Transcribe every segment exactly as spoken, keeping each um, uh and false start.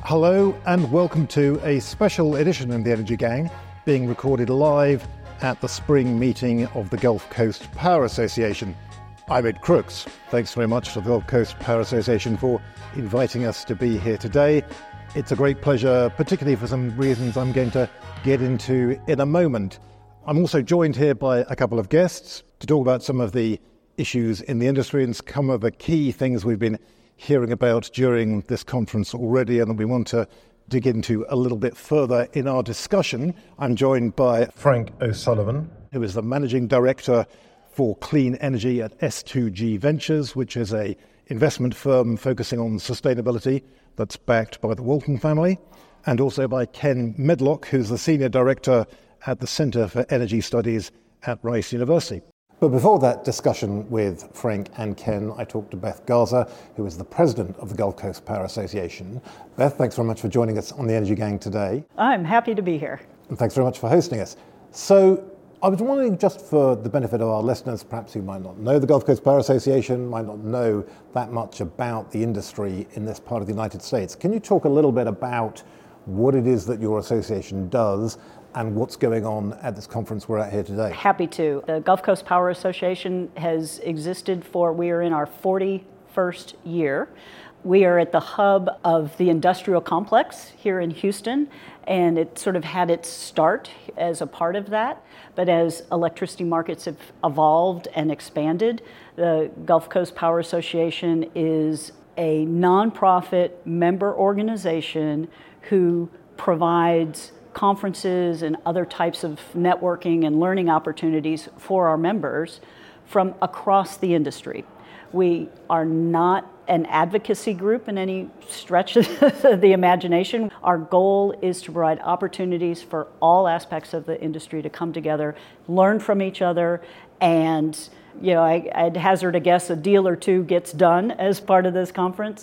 Hello and welcome to a special edition of the Energy Gang being recorded live at the spring meeting of the Gulf Coast Power Association. I'm Ed Crooks. Thanks very much to the Gulf Coast Power Association for inviting us to be here today. It's a great pleasure, particularly for some reasons I'm going to get into in a moment. I'm also joined here by a couple of guests to talk about some of the issues in the industry and some of the key things we've been hearing about during this conference already and that we want to dig into a little bit further in our discussion. I'm joined by Frank O'Sullivan, who is the Managing Director for Clean Energy at S two G Ventures, which is a investment firm focusing on sustainability that's backed by the Walton family, and also by Ken Medlock, who's the Senior Director at the Centre for Energy Studies at Rice University. But before that discussion with Frank and Ken, I talked to Beth Garza, who is the president of the Gulf Coast Power Association. Beth, thanks very much for joining us on the Energy Gang today. I'm happy to be here. And thanks very much for hosting us. So I was wondering, just for the benefit of our listeners, perhaps who might not know the Gulf Coast Power Association, might not know that much about the industry in this part of the United States, can you talk a little bit about what it is that your association does and what's going on at this conference we're at here today? Happy to. The Gulf Coast Power Association has existed for, we are in our forty-first year. We are at the hub of the industrial complex here in Houston, and it sort of had its start as a part of that. But as electricity markets have evolved and expanded, the Gulf Coast Power Association is a nonprofit member organization who provides conferences and other types of networking and learning opportunities for our members from across the industry. We are not an advocacy group in any stretch of the imagination. Our goal is to provide opportunities for all aspects of the industry to come together, learn from each other, and you know, I, I'd hazard a guess a deal or two gets done as part of this conference.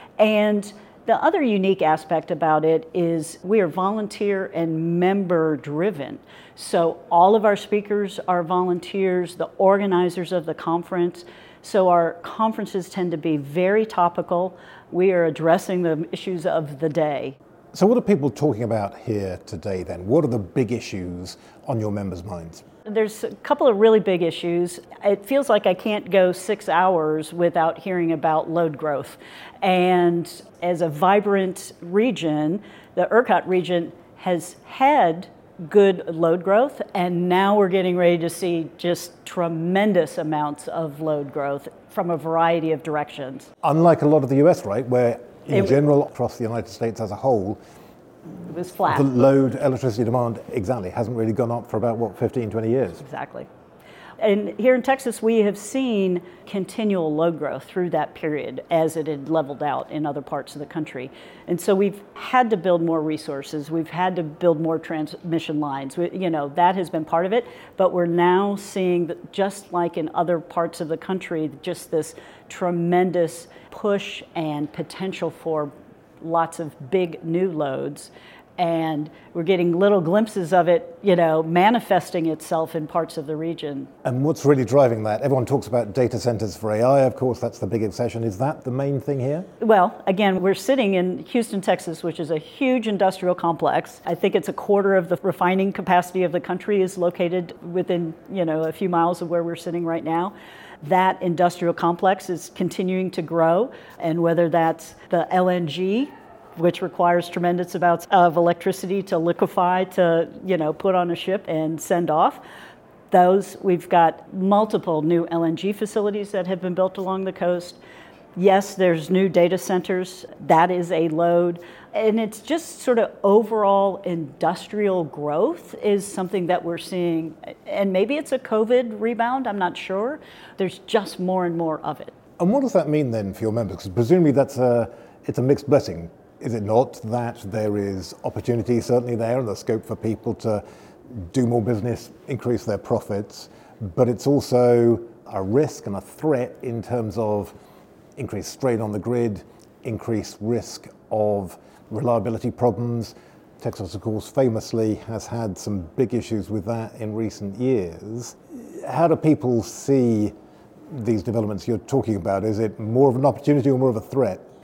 And the other unique aspect about it is we are volunteer and member driven. So all of our speakers are volunteers, the organizers of the conference. So our conferences tend to be very topical. We are addressing the issues of the day. So what are people talking about here today then? What are the big issues on your members' minds? There's a couple of really big issues. It feels like I can't go six hours without hearing about load growth. And as a vibrant region, the ERCOT region has had good load growth, and now we're getting ready to see just tremendous amounts of load growth from a variety of directions. Unlike a lot of the U S, right, where in it, general across the United States as a whole, it was flat. The load, electricity demand, exactly, hasn't really gone up for about, what, fifteen, twenty years? Exactly. And here in Texas, we have seen continual load growth through that period as it had leveled out in other parts of the country. And so we've had to build more resources. We've had to build more transmission lines. We, you know, that has been part of it. But we're now seeing that, just like in other parts of the country, just this tremendous push and potential for lots of big new loads, and we're getting little glimpses of it, you know, manifesting itself in parts of the region. And what's really driving that? Everyone talks about data centers for A I, of course, that's the big obsession. Is that the main thing here? Well, again, we're sitting in Houston, Texas, which is a huge industrial complex. I think it's a quarter of the refining capacity of the country is located within, you know, a few miles of where we're sitting right now. That industrial complex is continuing to grow, and whether that's the L N G, which requires tremendous amounts of electricity to liquefy, to, you know, put on a ship and send off. Those, we've got multiple new L N G facilities that have been built along the coast. Yes, there's new data centers. That is a load. And it's just sort of overall industrial growth is something that we're seeing. And maybe it's a COVID rebound, I'm not sure. There's just more and more of it. And what does that mean then for your members? Because presumably that's a, it's a mixed blessing. Is it not that there is opportunity certainly there and the scope for people to do more business, increase their profits, but it's also a risk and a threat in terms of increased strain on the grid, increased risk of reliability problems. Texas, of course, famously has had some big issues with that in recent years. How do people see these developments you're talking about? Is it more of an opportunity or more of a threat?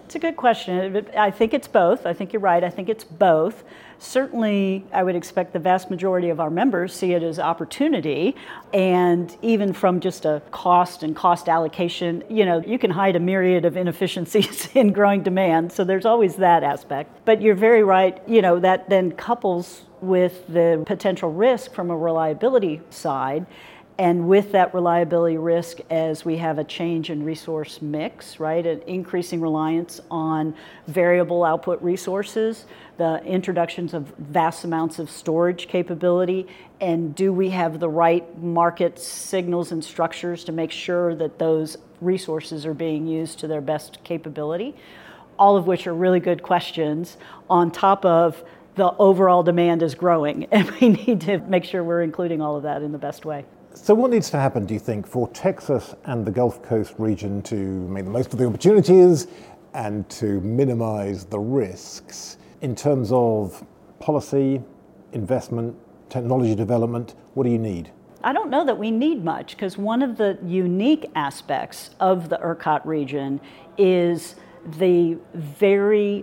It's a good question. I think it's both. I think you're right. I think it's both. Certainly, I would expect the vast majority of our members see it as opportunity. And even from just a cost and cost allocation, you know, you can hide a myriad of inefficiencies in growing demand. So there's always that aspect. But you're very right. You know, that then couples with the potential risk from a reliability side. And with that reliability risk, as we have a change in resource mix, right, an increasing reliance on variable output resources, the introductions of vast amounts of storage capability, and do we have the right market signals and structures to make sure that those resources are being used to their best capability? All of which are really good questions on top of the overall demand is growing, and we need to make sure we're including all of that in the best way. So what needs to happen, do you think, for Texas and the Gulf Coast region to make the most of the opportunities and to minimize the risks in terms of policy, investment, technology development? What do you need? I don't know that we need much, because one of the unique aspects of the ERCOT region is the very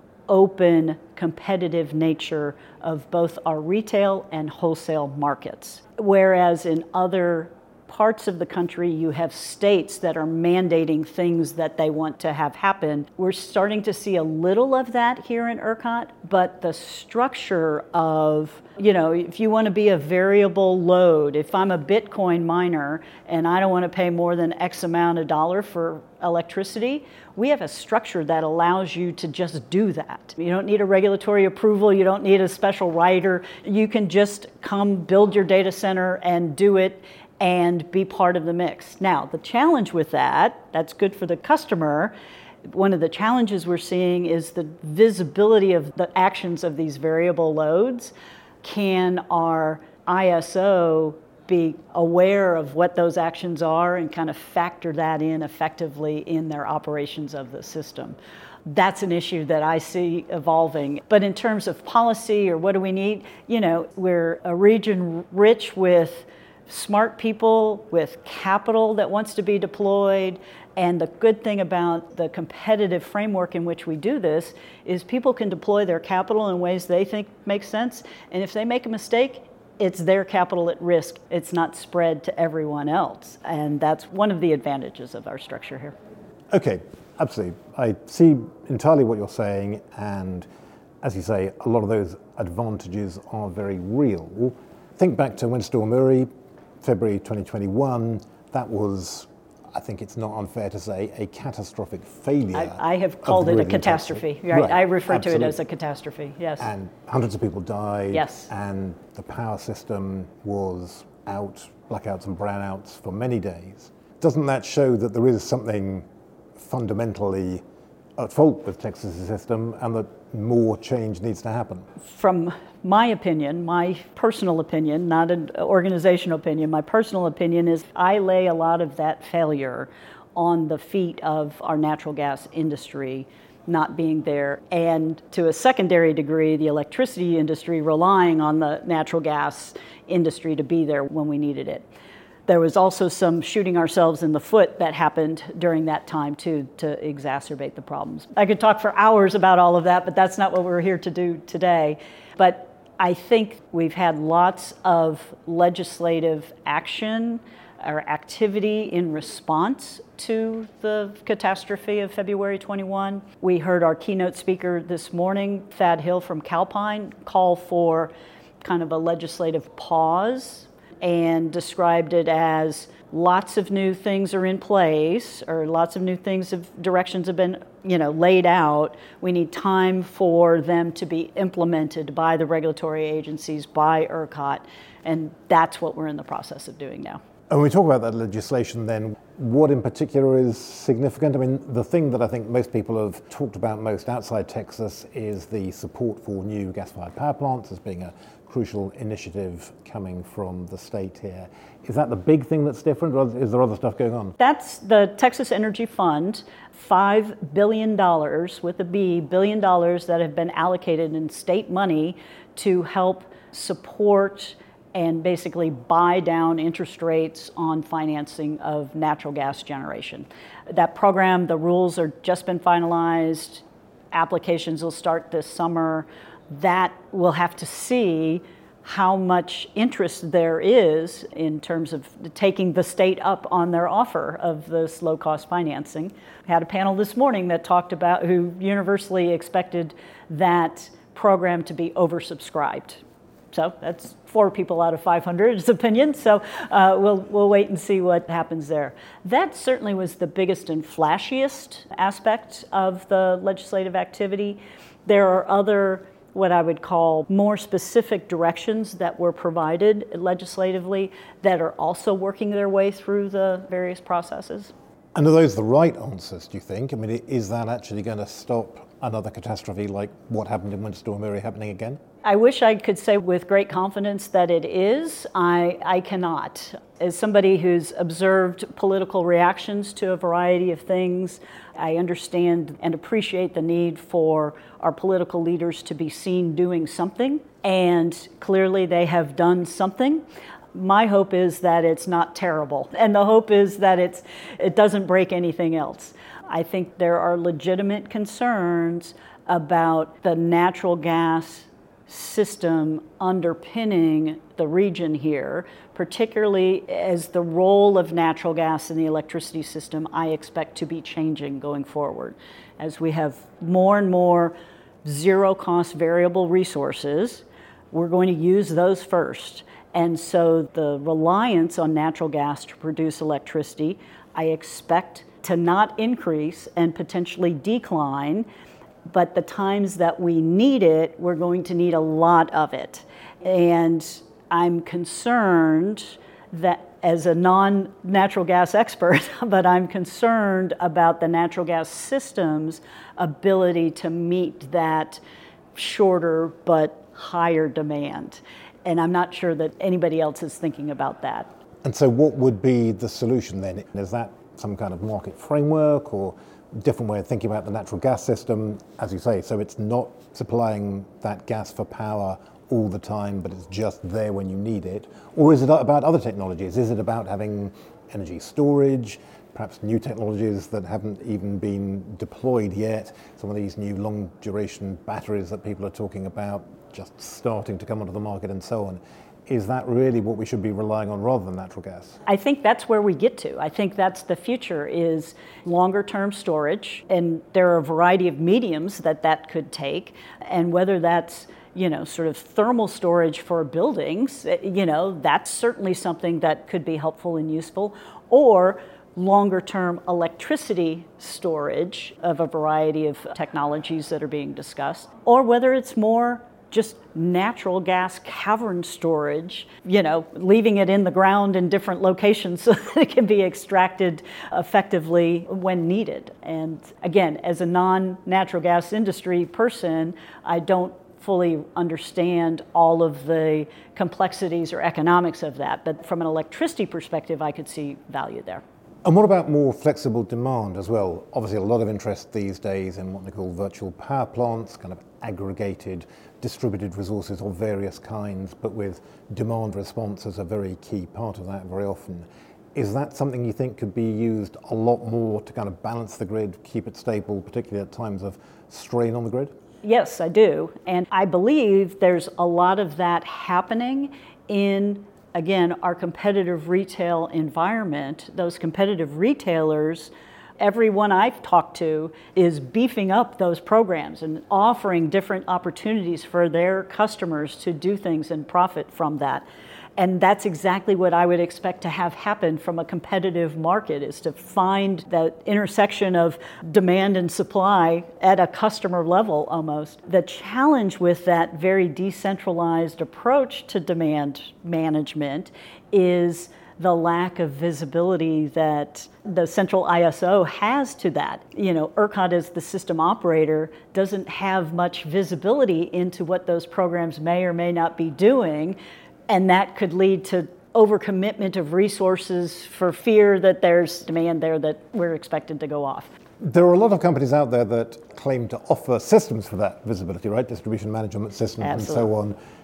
open, competitive nature of both our retail and wholesale markets. Whereas in other parts of the country, you have states that are mandating things that they want to have happen. We're starting to see a little of that here in ERCOT, but the structure of, you know, if you want to be a variable load, if I'm a Bitcoin miner and I don't want to pay more than X amount of dollar for electricity, we have a structure that allows you to just do that. You don't need a regulatory approval, you don't need a special rider. You can just come build your data center and do it and be part of the mix. Now, the challenge with that, that's good for the customer. One of the challenges we're seeing is the visibility of the actions of these variable loads. Can our I S O be aware of what those actions are and kind of factor that in effectively in their operations of the system? That's an issue that I see evolving. But in terms of policy or what do we need, you know, we're a region rich with smart people, with capital that wants to be deployed. And the good thing about the competitive framework in which we do this is people can deploy their capital in ways they think make sense. And if they make a mistake, it's their capital at risk. It's not spread to everyone else. And that's one of the advantages of our structure here. Okay, absolutely. I see entirely what you're saying. And as you say, a lot of those advantages are very real. Think back to Winter Storm Uri, February twenty twenty-one. That was, I think it's not unfair to say, a catastrophic failure. I, I have called it a catastrophe. Right. right. I refer Absolutely. to it as a catastrophe, yes. And hundreds of people died. Yes. And the power system was out, blackouts and brownouts for many days. Doesn't that show that there is something fundamentally at fault with Texas's system and that more change needs to happen? From my opinion, my personal opinion, not an organizational opinion, my personal opinion is I lay a lot of that failure on the feet of our natural gas industry not being there, and to a secondary degree, the electricity industry relying on the natural gas industry to be there when we needed it. There was also some shooting ourselves in the foot that happened during that time too, to exacerbate the problems. I could talk for hours about all of that, but that's not what we're here to do today. But I think we've had lots of legislative action or activity in response to the catastrophe of February twenty-one. We heard our keynote speaker this morning, Thad Hill from Calpine, call for kind of a legislative pause and described it as lots of new things are in place, or lots of new things have, directions have been, you know, laid out. We need time for them to be implemented by the regulatory agencies, by ERCOT, and that's what we're in the process of doing now. And when we talk about that legislation then, what in particular is significant? I mean, the thing that I think most people have talked about most outside Texas is the support for new gas-fired power plants as being a crucial initiative coming from the state here. Is that the big thing that's different, or is there other stuff going on? That's the Texas Energy Fund, five billion dollars with a B, billion dollars that have been allocated in state money to help support and basically buy down interest rates on financing of natural gas generation. That program, the rules are just been finalized. Applications will start this summer. That we'll have to see how much interest there is in terms of taking the state up on their offer of this low-cost financing. I had a panel this morning that talked about who universally expected that program to be oversubscribed. So that's four people out of five hundred's opinion. So uh, we'll we'll wait and see what happens there. That certainly was the biggest and flashiest aspect of the legislative activity. There are other, what I would call more specific directions that were provided legislatively that are also working their way through the various processes. And are those the right answers, do you think? I mean, is that actually going to stop another catastrophe like what happened in Winter Storm Uri happening again? I wish I could say with great confidence that it is. I, I cannot. As somebody who's observed political reactions to a variety of things, I understand and appreciate the need for our political leaders to be seen doing something, and clearly they have done something. My hope is that it's not terrible, and the hope is that it's it doesn't break anything else. I think there are legitimate concerns about the natural gas system underpinning the region here, particularly as the role of natural gas in the electricity system I expect to be changing going forward. As we have more and more zero-cost variable resources, we're going to use those first. And so the reliance on natural gas to produce electricity, I expect to not increase and potentially decline. But the times that we need it, we're going to need a lot of it. And I'm concerned that, as a non-natural gas expert, but I'm concerned about the natural gas system's ability to meet that shorter but higher demand. And I'm not sure that anybody else is thinking about that. And so what would be the solution then? Is that some kind of market framework or different way of thinking about the natural gas system, as you say, so it's not supplying that gas for power all the time, but it's just there when you need it? Or is it about other technologies? Is it about having energy storage, perhaps new technologies that haven't even been deployed yet, some of these new long duration batteries that people are talking about just starting to come onto the market and so on? Is that really what we should be relying on rather than natural gas? I think that's where we get to. I think that's the future, is longer term storage. And there are a variety of mediums that that could take. And whether that's, you know, sort of thermal storage for buildings, you know, that's certainly something that could be helpful and useful. Or longer term electricity storage of a variety of technologies that are being discussed. Or whether it's more just natural gas cavern storage, you know, leaving it in the ground in different locations so that it can be extracted effectively when needed. And again, as a non-natural gas industry person, I don't fully understand all of the complexities or economics of that. But from an electricity perspective, I could see value there. And what about more flexible demand as well? Obviously a lot of interest these days in what they call virtual power plants, kind of aggregated, distributed resources of various kinds, but with demand response as a very key part of that very often. Is that something you think could be used a lot more to kind of balance the grid, keep it stable, particularly at times of strain on the grid? Yes, I do. And I believe there's a lot of that happening in, again, our competitive retail environment. Those competitive retailers, everyone I've talked to is beefing up those programs and offering different opportunities for their customers to do things and profit from that. And that's exactly what I would expect to have happen from a competitive market, is to find that intersection of demand and supply at a customer level almost. The challenge with that very decentralized approach to demand management is the lack of visibility that the central I S O has to that. You know, ERCOT as the system operator doesn't have much visibility into what those programs may or may not be doing, and that could lead to overcommitment of resources for fear that there's demand there that we're expected to go off. There are a lot of companies out there that claim to offer systems for that visibility, right? Distribution management systems Absolutely. And so on.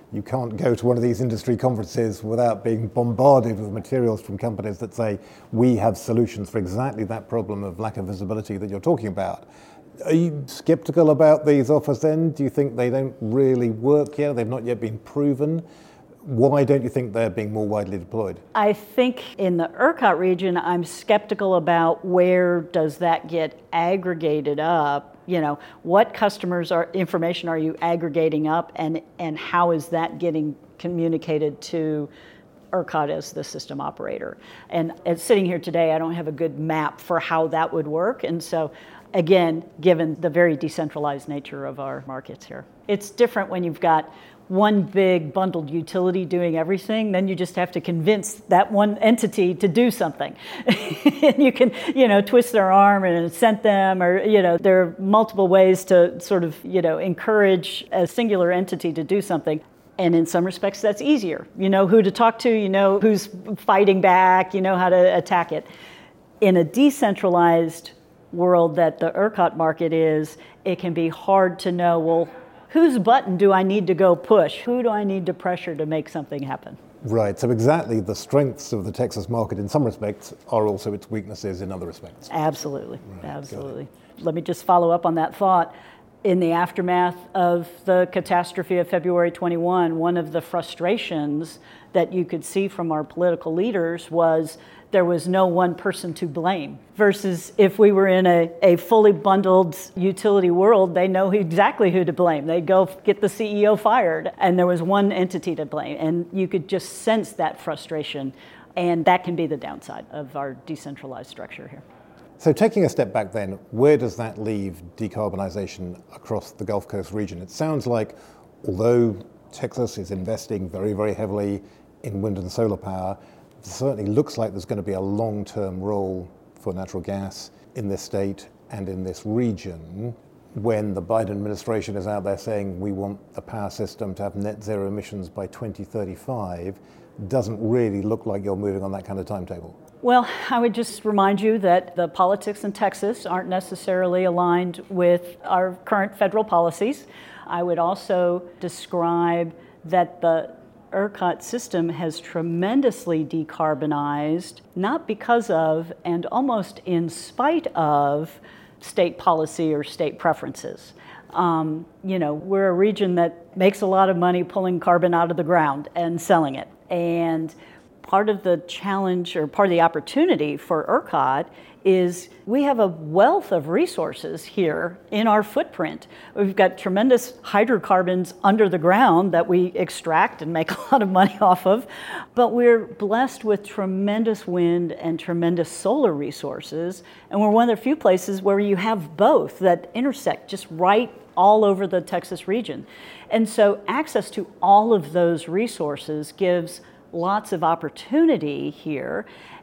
You can't go to one of these industry conferences without being bombarded with materials from companies that say, we have solutions for exactly that problem of lack of visibility that you're talking about. Are you skeptical about these offers then? Do you think they don't really work yet? They've not yet been proven? Why don't you think they're being more widely deployed? I think in the ERCOT region, I'm skeptical about where does that get aggregated up. You know, what customers are information are you aggregating up, and, and how is that getting communicated to ERCOT as the system operator? And as sitting here today, I don't have a good map for how that would work. And so, again, given the very decentralized nature of our markets here, it's different when you've got one big bundled utility doing everything. Then you just have to convince that one entity to do something. And you can, you know, twist their arm and incent them, or, you know, there are multiple ways to sort of, you know, encourage a singular entity to do something. And in some respects, that's easier. You know who to talk to, you know who's fighting back, you know how to attack it. In a decentralized world that the ERCOT market is, it can be hard to know, well, whose button do I need to go push? Who do I need to pressure to make something happen? Right, so exactly the strengths of the Texas market in some respects are also its weaknesses in other respects. Absolutely, right, absolutely. Let me just follow up on that thought. In the aftermath of the catastrophe of February twenty-first, one of the frustrations that you could see from our political leaders was there was no one person to blame. Versus if we were in a, a fully bundled utility world, they know exactly who to blame. They'd go get the C E O fired, and there was one entity to blame. And you could just sense that frustration, and that can be the downside of our decentralized structure here. So taking a step back then, where does that leave decarbonisation across the Gulf Coast region? It sounds like, although Texas is investing very, very heavily in wind and solar power, it certainly looks like there's going to be a long-term role for natural gas in this state and in this region. When the Biden administration is out there saying we want the power system to have net zero emissions by twenty thirty-five, doesn't really look like you're moving on that kind of timetable. Well, I would just remind you that the politics in Texas aren't necessarily aligned with our current federal policies. I would also describe that the ERCOT system has tremendously decarbonized, not because of and almost in spite of state policy or state preferences. Um, you know, we're a region that makes a lot of money pulling carbon out of the ground and selling it. And part of the challenge, or part of the opportunity for ERCOT, is we have a wealth of resources here in our footprint. We've got tremendous hydrocarbons under the ground that we extract and make a lot of money off of, but we're blessed with tremendous wind and tremendous solar resources, and we're one of the few places where you have both that intersect just right all over the Texas region. And so access to all of those resources gives lots of opportunity here.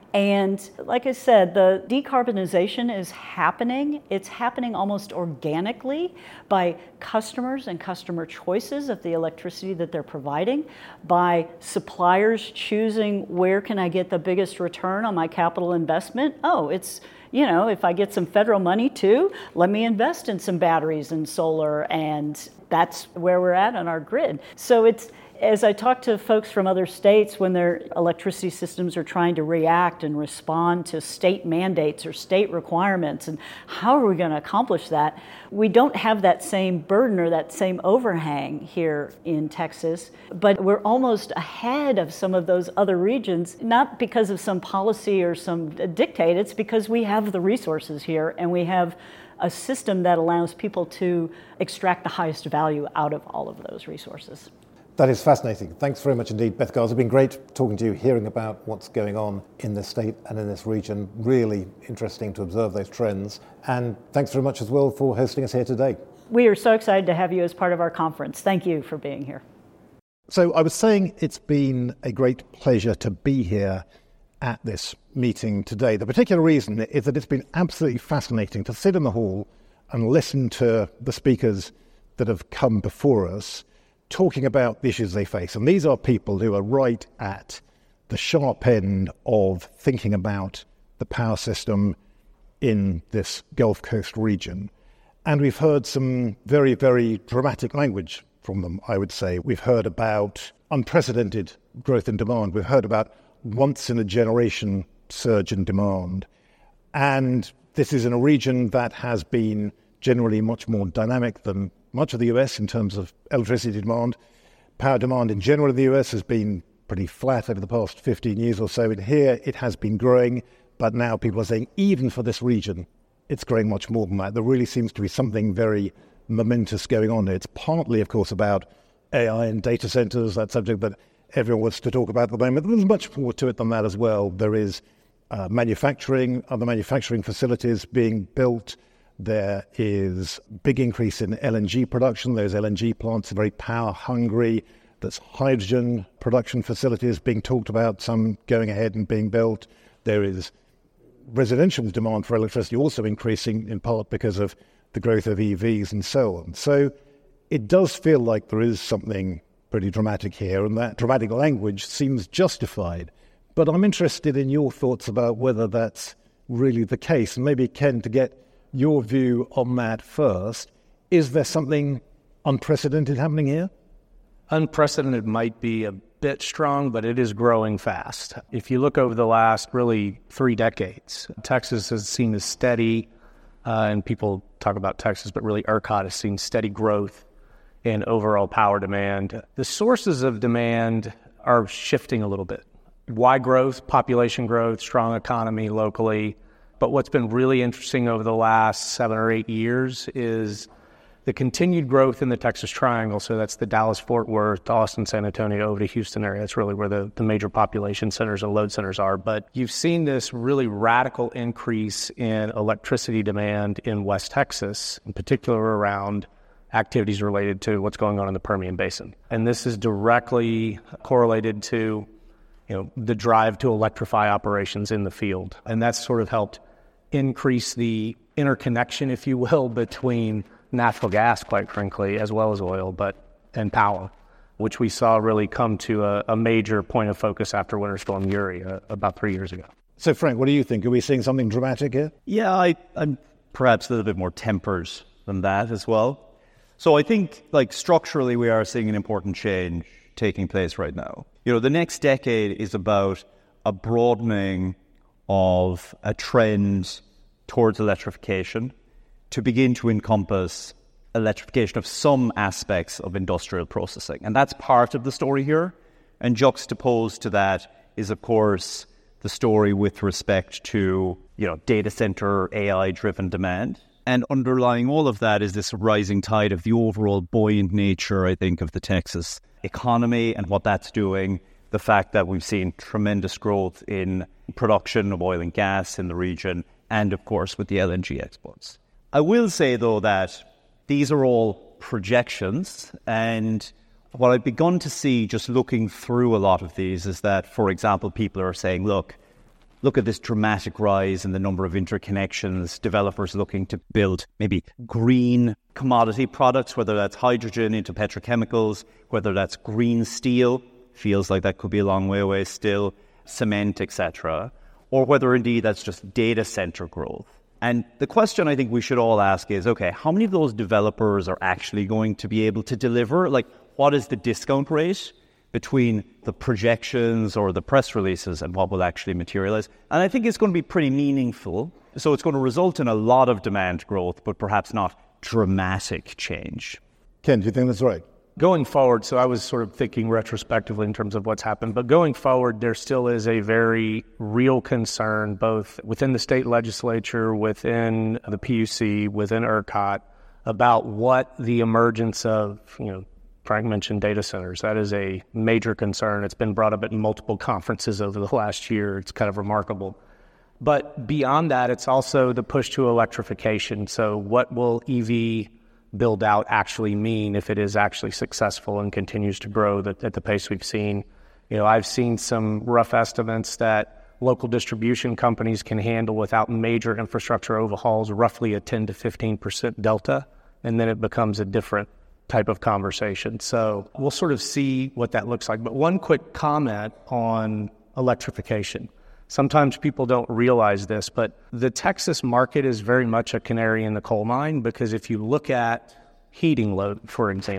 And like I said, the decarbonization is happening. It's happening almost organically by customers and customer choices of the electricity that they're providing, by suppliers choosing where can I get the biggest return on my capital investment. Oh, it's, you know, if I get some federal money too, let me invest in some batteries and solar, and that's where we're at on our grid. So it's, as I talk to folks from other states when their electricity systems are trying to react and respond to state mandates or state requirements, and how are we going to accomplish that? We don't have that same burden or that same overhang here in Texas, but we're almost ahead of some of those other regions, not because of some policy or some dictate, it's because we have the resources here and we have a system that allows people to extract the highest value out of all of those resources. That is fascinating. Thanks very much indeed, Beth Garza. It's been great talking to you, hearing about what's going on in this state and in this region. Really interesting to observe those trends. And thanks very much as well for hosting us here today. We are so excited to have you as part of our conference. Thank you for being here. So I was saying it's been a great pleasure to be here at this meeting today. The particular reason is that it's been absolutely fascinating to sit in the hall and listen to the speakers that have come before us talking about the issues they face. And these are people who are right at the sharp end of thinking about the power system in this Gulf Coast region. And we've heard some very, very dramatic language from them, I would say. We've heard about unprecedented growth in demand. We've heard about once-in-a-generation surge in demand. And this is in a region that has been generally much more dynamic than much of the U S in terms of electricity demand. Power demand in general in the U S has been pretty flat over the past fifteen years or so. And here it has been growing, but now people are saying even for this region, it's growing much more than that. There really seems to be something very momentous going on there. It's partly, of course, about A I and data centers, that subject that everyone wants to talk about at the moment. There's much more to it than that as well. There is uh, manufacturing, other manufacturing facilities being built. There is a big increase in L N G production. Those L N G plants are very power hungry. There's hydrogen production facilities being talked about, some going ahead and being built. There is residential demand for electricity also increasing, in part because of the growth of E Vs and so on. So it does feel like there is something pretty dramatic here, and that dramatic language seems justified. But I'm interested in your thoughts about whether that's really the case. And maybe, Ken, to get your view on that first, is there something unprecedented happening here? Unprecedented might be a bit strong, but it is growing fast. If you look over the last really three decades, Texas has seen a steady, uh, and people talk about Texas, but really ERCOT has seen steady growth in overall power demand. The sources of demand are shifting a little bit. Why growth? Population growth, strong economy locally. But what's been really interesting over the last seven or eight years is the continued growth in the Texas Triangle. So that's the Dallas-Fort Worth, Austin, San Antonio, over to Houston area. That's really where the, the major population centers and load centers are. But you've seen this really radical increase in electricity demand in West Texas, in particular around activities related to what's going on in the Permian Basin. And this is directly correlated to, you know, the drive to electrify operations in the field. And that's sort of helped increase the interconnection, if you will, between natural gas, quite frankly, as well as oil, but and power, which we saw really come to a, a major point of focus after Winter Storm Uri uh, about three years ago. So, Frank, what do you think? Are we seeing something dramatic here? Yeah, I, I'm perhaps a little bit more tempered than that as well. So I think, like, structurally, we are seeing an important change taking place right now. You know, the next decade is about a broadening of a trend towards electrification to begin to encompass electrification of some aspects of industrial processing. And that's part of the story here. And juxtaposed to that is, of course, the story with respect to, you know, data center, A I-driven demand. And underlying all of that is this rising tide of the overall buoyant nature, I think, of the Texas economy and what that's doing. The fact that we've seen tremendous growth in production of oil and gas in the region, and, of course, with the L N G exports. I will say, though, that these are all projections, and what I've begun to see just looking through a lot of these is that, for example, people are saying, look, look at this dramatic rise in the number of interconnections, developers looking to build maybe green commodity products, whether that's hydrogen into petrochemicals, whether that's green steel, feels like that could be a long way away still, cement, et cetera, or whether indeed that's just data center growth. And the question I think we should all ask is, okay, how many of those developers are actually going to be able to deliver? Like, what is the discount rate between the projections or the press releases and what will actually materialize? And I think it's going to be pretty meaningful. So it's going to result in a lot of demand growth, but perhaps not dramatic change. Ken, do you think that's right? Going forward, so I was sort of thinking retrospectively in terms of what's happened, but going forward, there still is a very real concern, both within the state legislature, within the P U C, within ERCOT, about what the emergence of, you know, Frank mentioned data centers. That is a major concern. It's been brought up at multiple conferences over the last year. It's kind of remarkable. But beyond that, it's also the push to electrification. So what will E V build out actually mean if it is actually successful and continues to grow at the pace we've seen? You know, I've seen some rough estimates that local distribution companies can handle without major infrastructure overhauls roughly a ten to fifteen percent delta, and then it becomes a different type of conversation. So we'll sort of see what that looks like. But one quick comment on electrification. Sometimes people don't realize this, but the Texas market is very much a canary in the coal mine, because if you look at heating load, for example,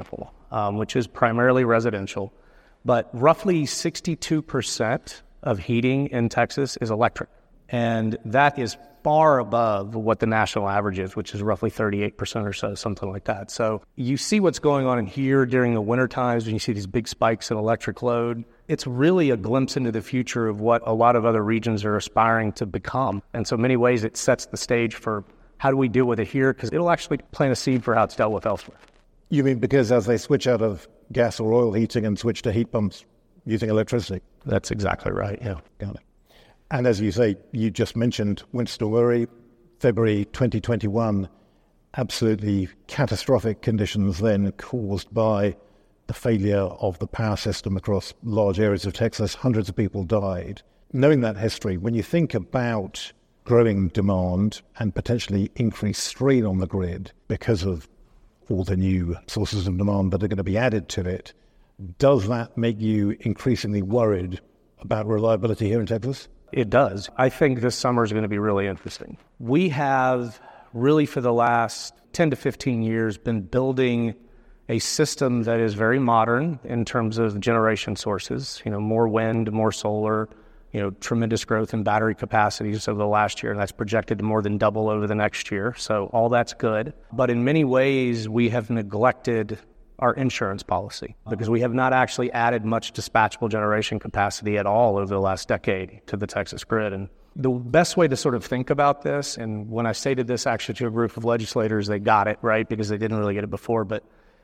um, which is primarily residential. But roughly sixty-two percent of heating in Texas is electric. And that is far above what the national average is, which is roughly thirty-eight percent or so, something like that. So you see what's going on in here during the winter times when you see these big spikes in electric load. It's really a glimpse into the future of what a lot of other regions are aspiring to become. And so in many ways, it sets the stage for how do we deal with it here, because it'll actually plant a seed for how it's dealt with elsewhere. You mean because as they switch out of gas or oil heating and switch to heat pumps using electricity? That's exactly right, yeah. Got it. And as you say, you just mentioned Winter Storm Uri, February twenty twenty-one, absolutely catastrophic conditions then caused by the failure of the power system across large areas of Texas. Hundreds of people died. Knowing that history, when you think about growing demand and potentially increased strain on the grid because of all the new sources of demand that are going to be added to it, does that make you increasingly worried about reliability here in Texas? It does. I think this summer is going to be really interesting. We have really for the last ten to fifteen years been building a system that is very modern in terms of generation sources, you know, more wind, more solar, you know, tremendous growth in battery capacities over the last year, and that's projected to more than double over the next year. So all that's good. But in many ways, we have neglected our insurance policy because we have not actually added much dispatchable generation capacity at all over the last decade to the Texas grid. And the best way to sort of think about this, and when I stated this actually to a group of legislators, they got it, right, because they didn't really get it before, but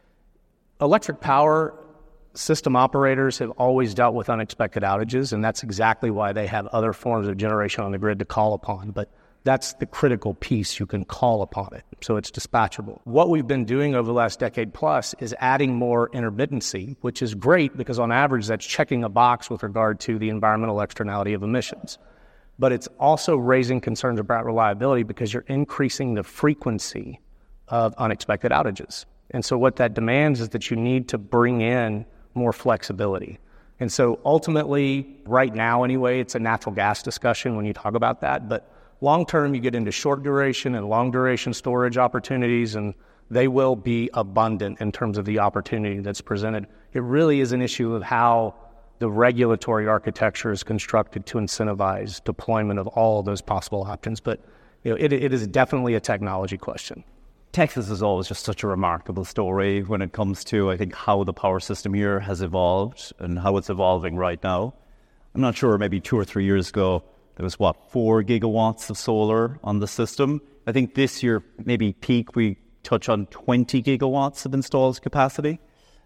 electric power system operators have always dealt with unexpected outages, and that's exactly why they have other forms of generation on the grid to call upon. But that's the critical piece. You can call upon it, so it's dispatchable. What we've been doing over the last decade plus is adding more intermittency, which is great because on average that's checking a box with regard to the environmental externality of emissions. But it's also raising concerns about reliability because you're increasing the frequency of unexpected outages. And so what that demands is that you need to bring in more flexibility. And so ultimately, right now anyway, it's a natural gas discussion when you talk about that, but long-term, you get into short duration and long-duration storage opportunities, and they will be abundant in terms of the opportunity that's presented. It really is an issue of how the regulatory architecture is constructed to incentivize deployment of all of those possible options. But you know, it, it is definitely a technology question. Texas is always just such a remarkable story when it comes to, I think, how the power system here has evolved and how it's evolving right now. I'm not sure, maybe two or three years ago, there was, what, four gigawatts of solar on the system. I think this year, maybe peak, we touch on twenty gigawatts of installed capacity.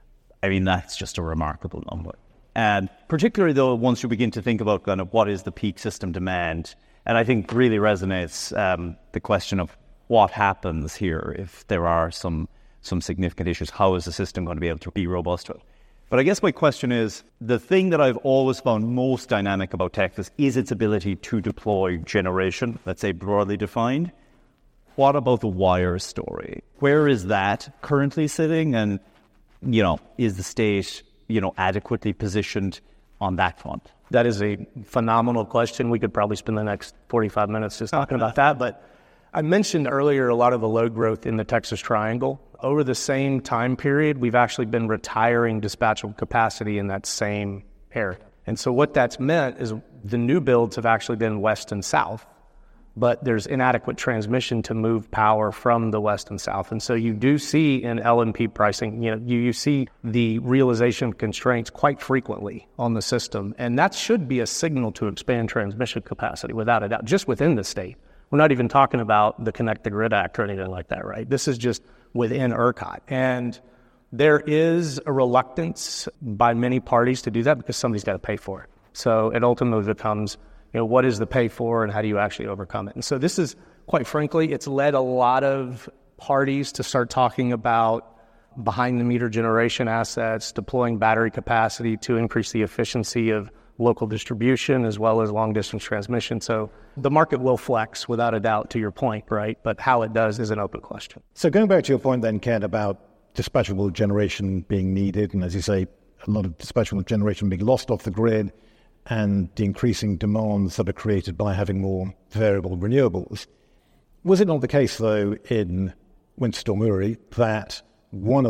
I mean, that's just a remarkable number. And particularly, though, once you begin to think about kind of what is the peak system demand, and I think really resonates um, the question of what happens here if there are some some significant issues. How is the system going to be able to be robust to it? But I guess my question is, the thing that I've always found most dynamic about Texas is its ability to deploy generation, let's say broadly defined. What about the wire story? Where is that currently sitting? And, you know, is the state, you know, adequately positioned on that front? That is a phenomenal question. We could probably spend the next forty-five minutes just talking about that. But I mentioned earlier a lot of the load growth in the Texas Triangle. Over the same time period, we've actually been retiring dispatchable capacity in that same area. And so what that's meant is the new builds have actually been west and south, but there's inadequate transmission to move power from the west and south. And so you do see in L M P pricing, you know, you, you see the realization of constraints quite frequently on the system. And that should be a signal to expand transmission capacity without a doubt, just within the state. We're not even talking about the Connect the Grid Act or anything like that, right? This is just within ERCOT. And there is a reluctance by many parties to do that because somebody's got to pay for it. So it ultimately becomes, you know, what is the pay for and how do you actually overcome it? And so this is, quite frankly, it's led a lot of parties to start talking about behind-the-meter generation assets, deploying battery capacity to increase the efficiency of local distribution as well as long-distance transmission. So the market will flex without a doubt, to your point, right? But how it does is an open question. So going back to your point then, Ken, about dispatchable generation being needed, and as you say, a lot of dispatchable generation being lost off the grid, and the increasing demands that are created by having more variable renewables. Was it not the case, though, in Winter Storm Uri, that one of the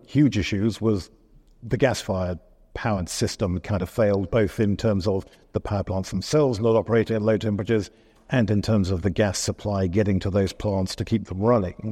huge issues was the gas-fired power system kind of failed, both in terms of the power plants themselves not operating at low temperatures and in terms of the gas supply getting to those plants to keep them running.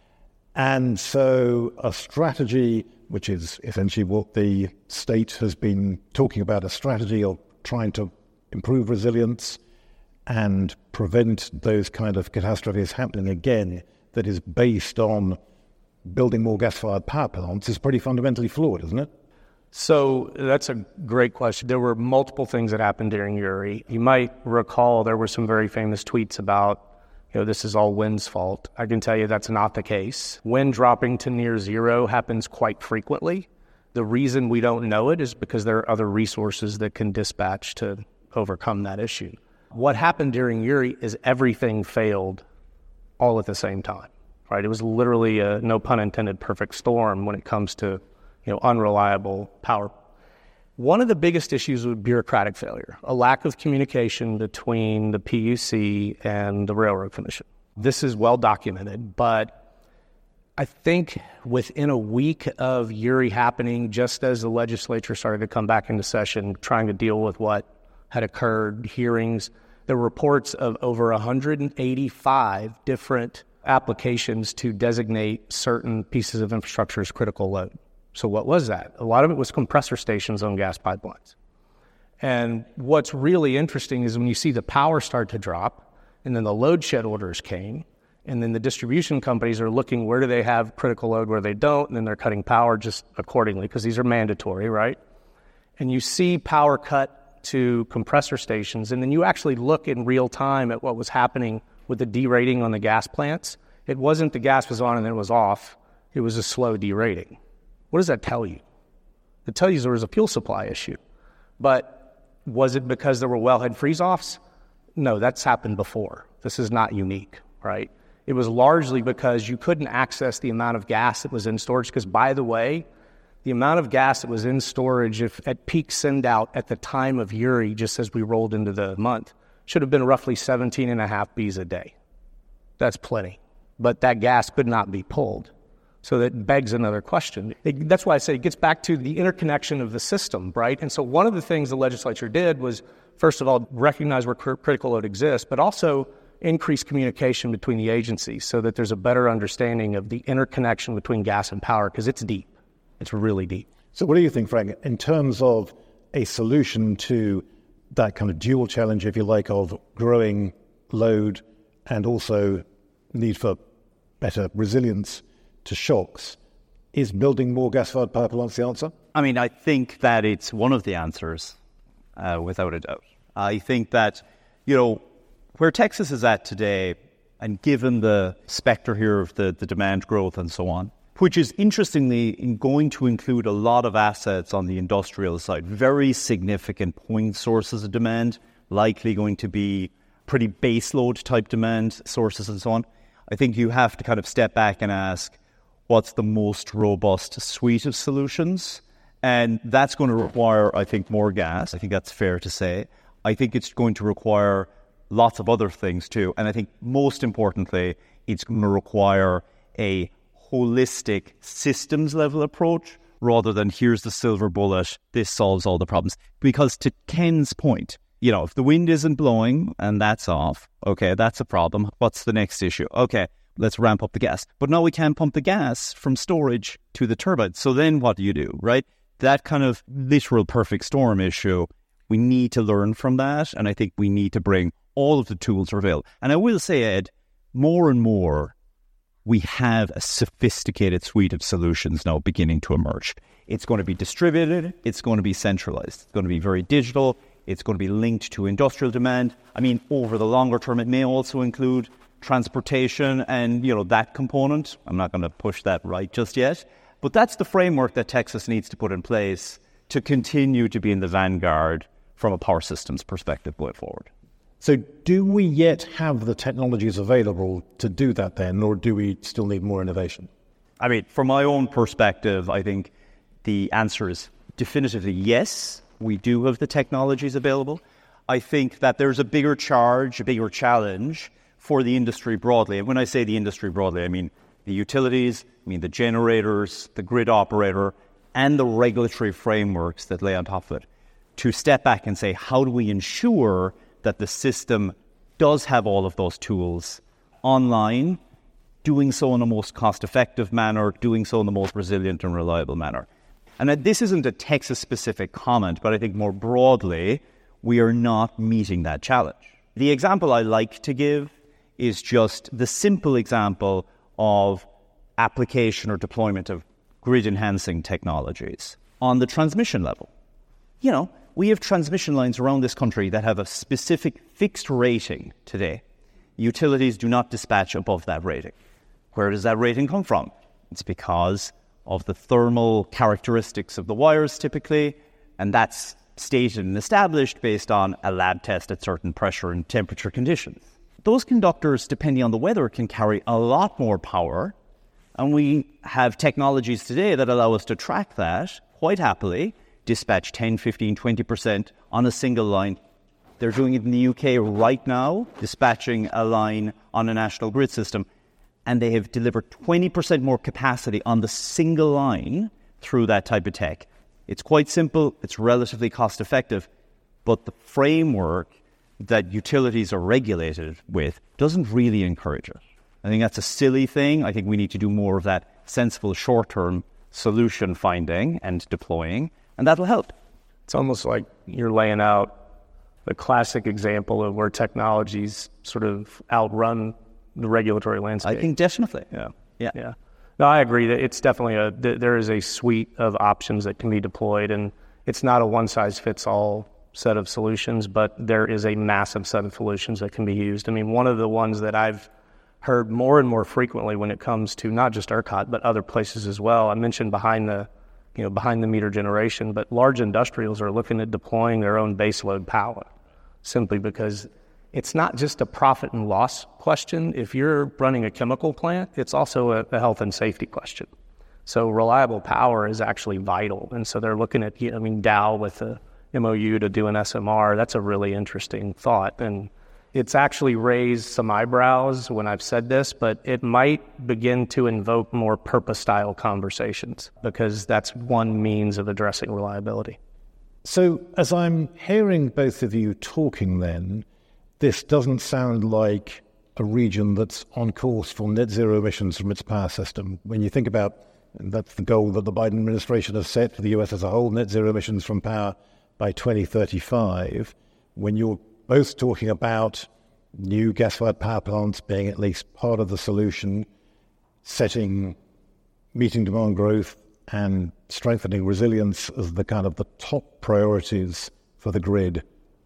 And so a strategy, which is essentially what the state has been talking about, a strategy of trying to improve resilience and prevent those kind of catastrophes happening again, that is based on building more gas-fired power plants, is pretty fundamentally flawed, isn't it? So that's a great question. There were multiple things that happened during Uri. You might recall there were some very famous tweets about, you know, this is all wind's fault. I can tell you that's not the case. Wind dropping to near zero happens quite frequently. The reason we don't know it is because there are other resources that can dispatch to overcome that issue. What happened during Uri is everything failed all at the same time, right? It was literally a, no pun intended, perfect storm when it comes to, you know, unreliable power. One of the biggest issues was bureaucratic failure, a lack of communication between the P U C and the Railroad Commission. This is well documented, but I think within a week of Uri happening, just as the legislature started to come back into session, trying to deal with what had occurred, hearings, there were reports of over one hundred eighty-five different applications to designate certain pieces of infrastructure as critical load. So what was that? A lot of it was compressor stations on gas pipelines. And what's really interesting is when you see the power start to drop, and then the load shed orders came, and then the distribution companies are looking where do they have critical load, where they don't, and then they're cutting power just accordingly, because these are mandatory, right? And you see power cut to compressor stations, and then you actually look in real time at what was happening with the derating on the gas plants. It wasn't the gas was on and then it was off. It was a slow derating. What does that tell you? It tells you there was a fuel supply issue. But was it because there were wellhead freeze-offs? No, that's happened before. This is not unique, right? It was largely because you couldn't access the amount of gas that was in storage, because, by the way, the amount of gas that was in storage if at peak send-out at the time of Uri, just as we rolled into the month, should have been roughly seventeen and a half B s a day. That's plenty. But that gas could not be pulled. So that begs another question. It, that's why I say it gets back to the interconnection of the system, right? And so one of the things the legislature did was, first of all, recognize where cr- critical load exists, but also increase communication between the agencies so that there's a better understanding of the interconnection between gas and power, because it's deep. It's really deep. So what do you think, Frank, in terms of a solution to that kind of dual challenge, if you like, of growing load and also need for better resilience to shocks? Is building more gas-fired power plants the answer? I mean, I think that it's one of the answers, uh, without a doubt. I think that, you know, where Texas is at today, and given the specter here of the, the demand growth and so on, which is interestingly in going to include a lot of assets on the industrial side, very significant point sources of demand, likely going to be pretty baseload type demand sources and so on. I think you have to kind of step back and ask, what's the most robust suite of solutions? And that's going to require, I think, more gas. I think that's fair to say. I think it's going to require lots of other things too. And I think most importantly, it's going to require a holistic systems level approach rather than here's the silver bullet, this solves all the problems. Because to Ken's point, you know, if the wind isn't blowing and that's off, okay, that's a problem. What's the next issue? Okay, let's ramp up the gas. But now we can't pump the gas from storage to the turbine. So then what do you do, right? That kind of literal perfect storm issue, we need to learn from that. And I think we need to bring all of the tools available. And I will say, Ed, more and more, we have a sophisticated suite of solutions now beginning to emerge. It's going to be distributed. It's going to be centralized. It's going to be very digital. It's going to be linked to industrial demand. I mean, over the longer term, it may also include transportation and, you know, that component. I'm not going to push that right just yet. But that's the framework that Texas needs to put in place to continue to be in the vanguard from a power systems perspective going forward. So do we yet have the technologies available to do that then, or do we still need more innovation? I mean, from my own perspective, I think the answer is definitively yes, we do have the technologies available. I think that there's a bigger charge, a bigger challenge for the industry broadly. And when I say the industry broadly, I mean the utilities, I mean the generators, the grid operator, and the regulatory frameworks that lay on top of it, to step back and say, how do we ensure that the system does have all of those tools online, doing so in the most cost-effective manner, doing so in the most resilient and reliable manner. And this isn't a Texas-specific comment, but I think more broadly, we are not meeting that challenge. The example I like to give is just the simple example of application or deployment of grid-enhancing technologies on the transmission level. You know, we have transmission lines around this country that have a specific fixed rating today. Utilities do not dispatch above that rating. Where does that rating come from? It's because of the thermal characteristics of the wires typically, and that's stated and established based on a lab test at certain pressure and temperature conditions. Those conductors, depending on the weather, can carry a lot more power, and we have technologies today that allow us to track that quite happily, dispatch ten, fifteen, twenty percent on a single line. They're doing it in the U K right now, dispatching a line on a national grid system, and they have delivered twenty percent more capacity on the single line through that type of tech. It's quite simple, it's relatively cost effective, but the framework that utilities are regulated with doesn't really encourage it. I think that's a silly thing. I think we need to do more of that sensible short-term solution finding and deploying, and that'll help. It's almost like you're laying out the classic example of where technologies sort of outrun the regulatory landscape. I think definitely. Yeah. Yeah. Yeah. No, I agree that it's definitely a, there is a suite of options that can be deployed, and it's not a one-size-fits-all set of solutions, but there is a massive set of solutions that can be used. I mean, one of the ones that I've heard more and more frequently when it comes to not just ERCOT, but other places as well. I mentioned behind the, you know, behind the meter generation, but large industrials are looking at deploying their own baseload power, simply because it's not just a profit and loss question. If you're running a chemical plant, it's also a, a health and safety question. So reliable power is actually vital. And so they're looking at, I mean, Dow with the M O U to do an S M R. That's a really interesting thought. And it's actually raised some eyebrows when I've said this, but it might begin to invoke more purpose-style conversations, because that's one means of addressing reliability. So as I'm hearing both of you talking then, this doesn't sound like a region that's on course for net zero emissions from its power system. When you think about, and that's the goal that the Biden administration has set for the U S as a whole, net zero emissions from power by twenty thirty-five, when you're both talking about new gas-fired power plants being at least part of the solution, setting, meeting demand growth and strengthening resilience as the kind of the top priorities for the grid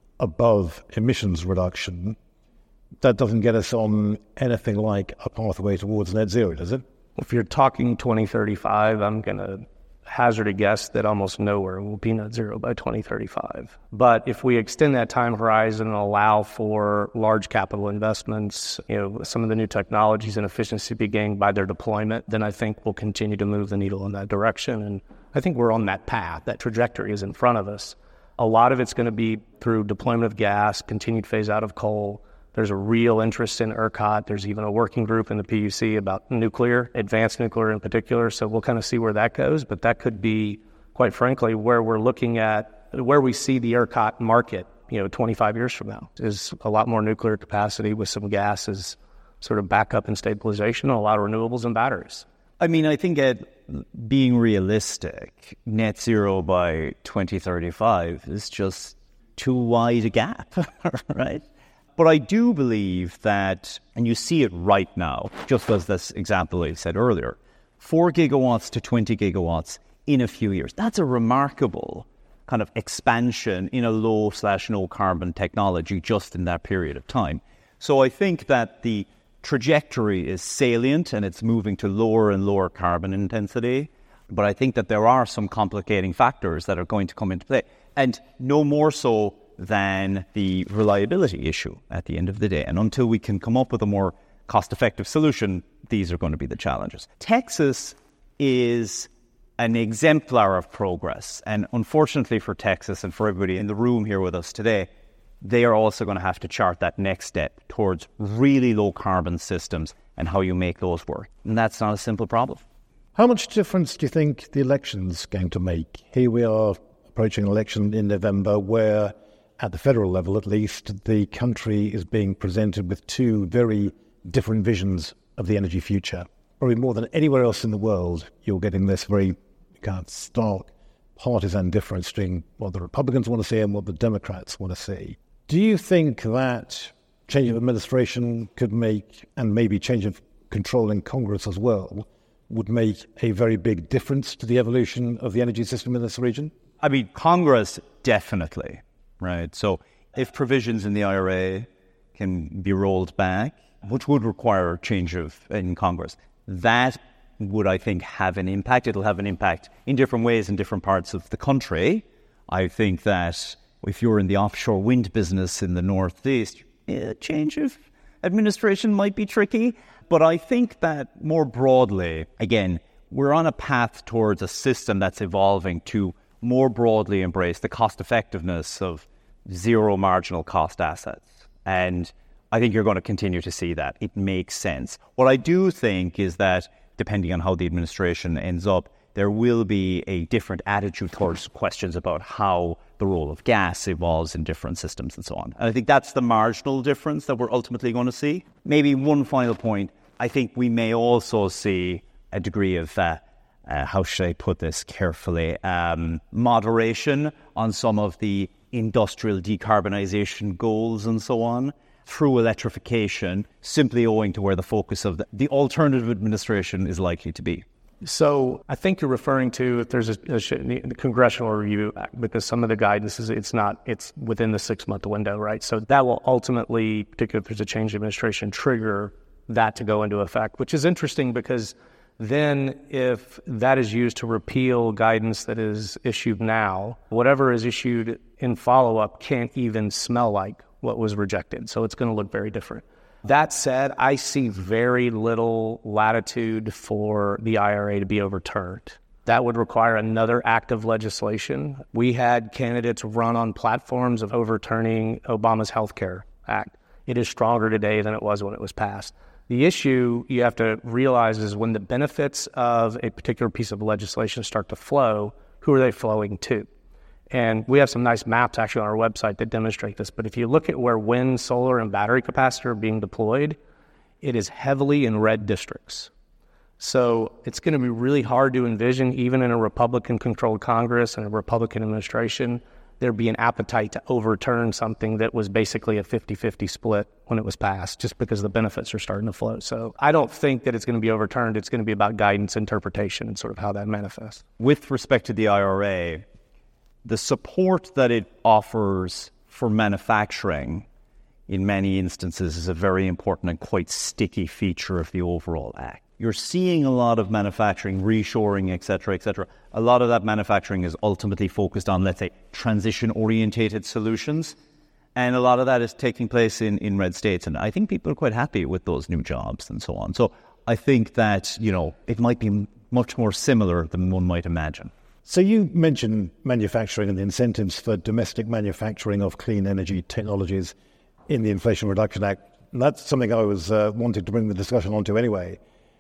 above emissions reduction, that doesn't get us on anything like a pathway towards net zero, does it? If you're talking twenty thirty-five, I'm going to hazard a guess that almost nowhere will be net zero by twenty thirty-five. But if we extend that time horizon and allow for large capital investments, you know, some of the new technologies and efficiency be gained by their deployment, then I think we'll continue to move the needle in that direction. And I think we're on that path. That trajectory is in front of us. A lot of it's going to be through deployment of gas, continued phase out of coal. There's a real interest in ERCOT. There's even a working group in the P U C about nuclear, advanced nuclear in particular. So we'll kind of see where that goes. But that could be, quite frankly, where we're looking at, where we see the ERCOT market, you know, twenty-five years from now, is a lot more nuclear capacity with some gas as sort of backup and stabilization, and a lot of renewables and batteries. I mean, I think Ed, being realistic, net zero by twenty thirty-five is just too wide a gap, right? But I do believe that, and you see it right now, just as this example I said earlier, four gigawatts to twenty gigawatts in a few years. That's a remarkable kind of expansion in a low slash no carbon technology just in that period of time. So I think that the trajectory is salient and it's moving to lower and lower carbon intensity. But I think that there are some complicating factors that are going to come into play. And no more so than the reliability issue at the end of the day. And until we can come up with a more cost-effective solution, these are going to be the challenges. Texas is an exemplar of progress. And unfortunately for Texas and for everybody in the room here with us today, they are also going to have to chart that next step towards really low carbon systems and how you make those work. And that's not a simple problem. How much difference do you think the election's going to make? Here we are approaching an election in November where, at the federal level at least, the country is being presented with two very different visions of the energy future. Probably more than anywhere else in the world, you're getting this very kind of stark partisan difference between what the Republicans want to see and what the Democrats want to see. Do you think that change of administration could make, and maybe change of control in Congress as well, would make a very big difference to the evolution of the energy system in this region? I mean, Congress, definitely, right? So if provisions in the I R A can be rolled back, which would require change of in Congress, that would, I think, have an impact. It'll have an impact in different ways in different parts of the country. I think that if you're in the offshore wind business in the Northeast, a change of administration might be tricky. But I think that more broadly, again, we're on a path towards a system that's evolving to more broadly embrace the cost effectiveness of zero marginal cost assets. And I think you're going to continue to see that. It makes sense. What I do think is that, depending on how the administration ends up, there will be a different attitude towards questions about how the role of gas evolves in different systems and so on. And I think that's the marginal difference that we're ultimately going to see. Maybe one final point. I think we may also see a degree of, uh, uh, how should I put this carefully, um, moderation on some of the industrial decarbonization goals and so on through electrification, simply owing to where the focus of the, the alternative administration is likely to be. So I think you're referring to if there's a, a, a congressional review, because some of the guidance is it's not, it's within the six-month window, right? So that will ultimately, particularly if there's a change in administration, trigger that to go into effect, which is interesting because then if that is used to repeal guidance that is issued now, whatever is issued in follow-up can't even smell like what was rejected. So it's going to look very different. That said, I see very little latitude for the I R A to be overturned. That would require another act of legislation. We had candidates run on platforms of overturning Obama's Health Care Act. It is stronger today than it was when it was passed. The issue you have to realize is when the benefits of a particular piece of legislation start to flow, who are they flowing to? And we have some nice maps actually on our website that demonstrate this. But if you look at where wind, solar, and battery capacity are being deployed, it is heavily in red districts. So it's going to be really hard to envision, even in a Republican-controlled Congress and a Republican administration, there'd be an appetite to overturn something that was basically a fifty-fifty split when it was passed, just because the benefits are starting to flow. So I don't think that it's going to be overturned. It's going to be about guidance, interpretation, and sort of how that manifests. With respect to the I R A, the support that it offers for manufacturing in many instances is a very important and quite sticky feature of the overall act. You're seeing a lot of manufacturing, reshoring, et cetera, et cetera. A lot of that manufacturing is ultimately focused on, let's say, transition-orientated solutions. And a lot of that is taking place in, in red states. And I think people are quite happy with those new jobs and so on. So I think that, you know, it might be much more similar than one might imagine. So you mentioned manufacturing and the incentives for domestic manufacturing of clean energy technologies in the Inflation Reduction Act. And that's something I was uh, wanting to bring the discussion onto anyway,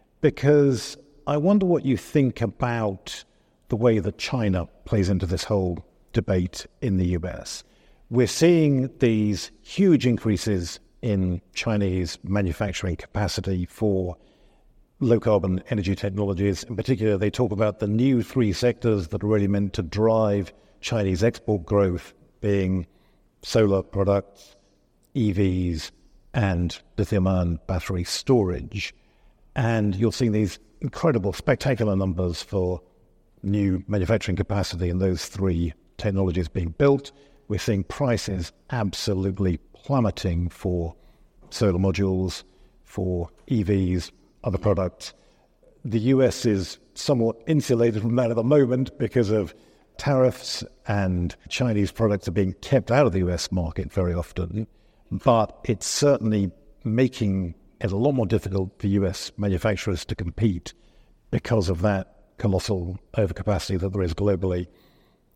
because I wonder what you think about the way that China plays into this whole debate in the U S. We're seeing these huge increases in Chinese manufacturing capacity for low-carbon energy technologies. In particular, they talk about the new three sectors that are really meant to drive Chinese export growth, being solar products, E Vs, and lithium-ion battery storage. And you're seeing these incredible, spectacular numbers for new manufacturing capacity in those three technologies being built. We're seeing prices absolutely plummeting for solar modules, for E Vs, other products. The U S is somewhat insulated from that at the moment because of tariffs, and Chinese products are being kept out of the U S market very often. But it's certainly making it a lot more difficult for U S manufacturers to compete because of that colossal overcapacity that there is globally.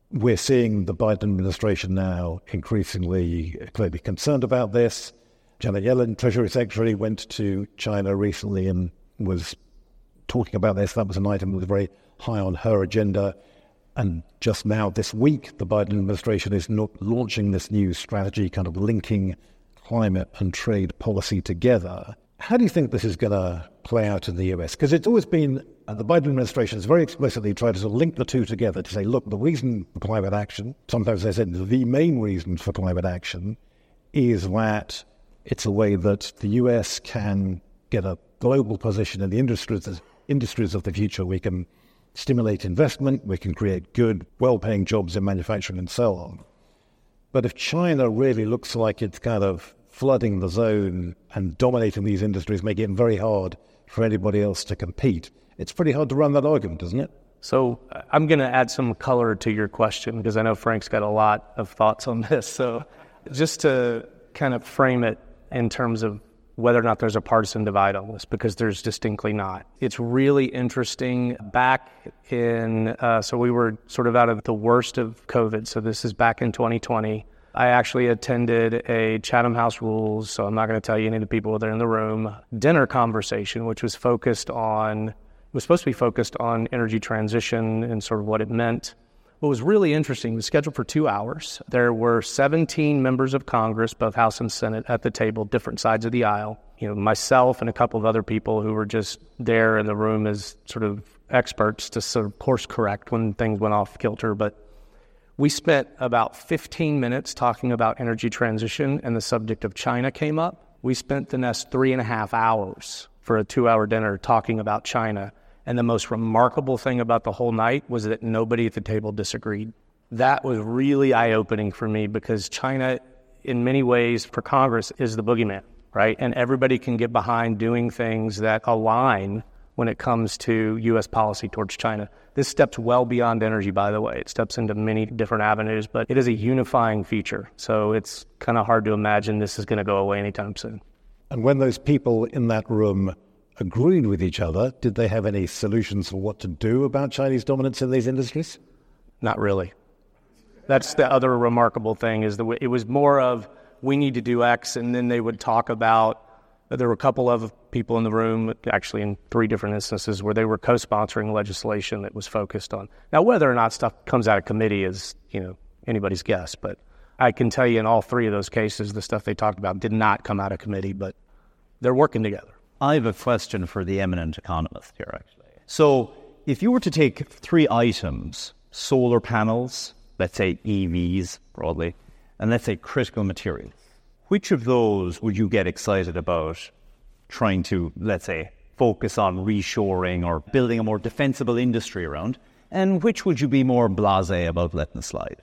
we're seeing the Biden administration now increasingly clearly concerned about this. Janet Yellen, Treasury Secretary, went to China recently and was talking about this. That was an item that was very high on her agenda. And just now, this week, the Biden administration is not launching this new strategy, kind of linking climate and trade policy together. How do you think this is going to play out in the U S? Because it's always been, uh, the Biden administration has very explicitly tried to sort of link the two together to say, look, the reason for climate action, sometimes they said the main reason for climate action is that it's a way that the U S can get a global position in the industries, industries of the future. We can stimulate investment, we can create good, well-paying jobs in manufacturing and so on. But if China really looks like it's kind of flooding the zone and dominating these industries, making it very hard for anybody else to compete, it's pretty hard to run that argument, isn't it? So I'm going to add some color to your question because I know Frank's got a lot of thoughts on this. So just to kind of frame it in terms of whether or not there's a partisan divide on this, because there's distinctly not. It's really interesting. Back in, uh, so we were sort of out of the worst of COVID, so this is back in twenty twenty. I actually attended a Chatham House Rules, so I'm not going to tell you any of the people that are in the room, dinner conversation, which was focused on, it was supposed to be focused on energy transition and sort of what it meant. What was really interesting, it was scheduled for two hours. There were seventeen members of Congress, both House and Senate, at the table, different sides of the aisle. You know, myself and a couple of other people who were just there in the room as sort of experts to sort of course correct when things went off kilter. But we spent about fifteen minutes talking about energy transition, and the subject of China came up. We spent the next three and a half hours for a two-hour dinner talking about China. And the most remarkable thing about the whole night was that nobody at the table disagreed. That was really eye-opening for me because China, in many ways, for Congress, is the boogeyman, right? And everybody can get behind doing things that align when it comes to U S policy towards China. This steps well beyond energy, by the way. It steps into many different avenues, but it is a unifying feature. So it's kind of hard to imagine this is going to go away anytime soon. And when those people in that room agreed with each other, did they have any solutions for what to do about Chinese dominance in these industries? Not really. That's the other remarkable thing, is that it was more of, we need to do X, and then they would talk about, there were a couple of people in the room, actually in three different instances, where they were co-sponsoring legislation that was focused on. Now, whether or not stuff comes out of committee is, you know, anybody's guess, but I can tell you in all three of those cases, the stuff they talked about did not come out of committee, but they're working together. I have a question for the eminent economist here, actually. So if you were to take three items, solar panels, let's say E Vs broadly, and let's say critical materials, which of those would you get excited about trying to, let's say, focus on reshoring or building a more defensible industry around? And which would you be more blasé about letting slide?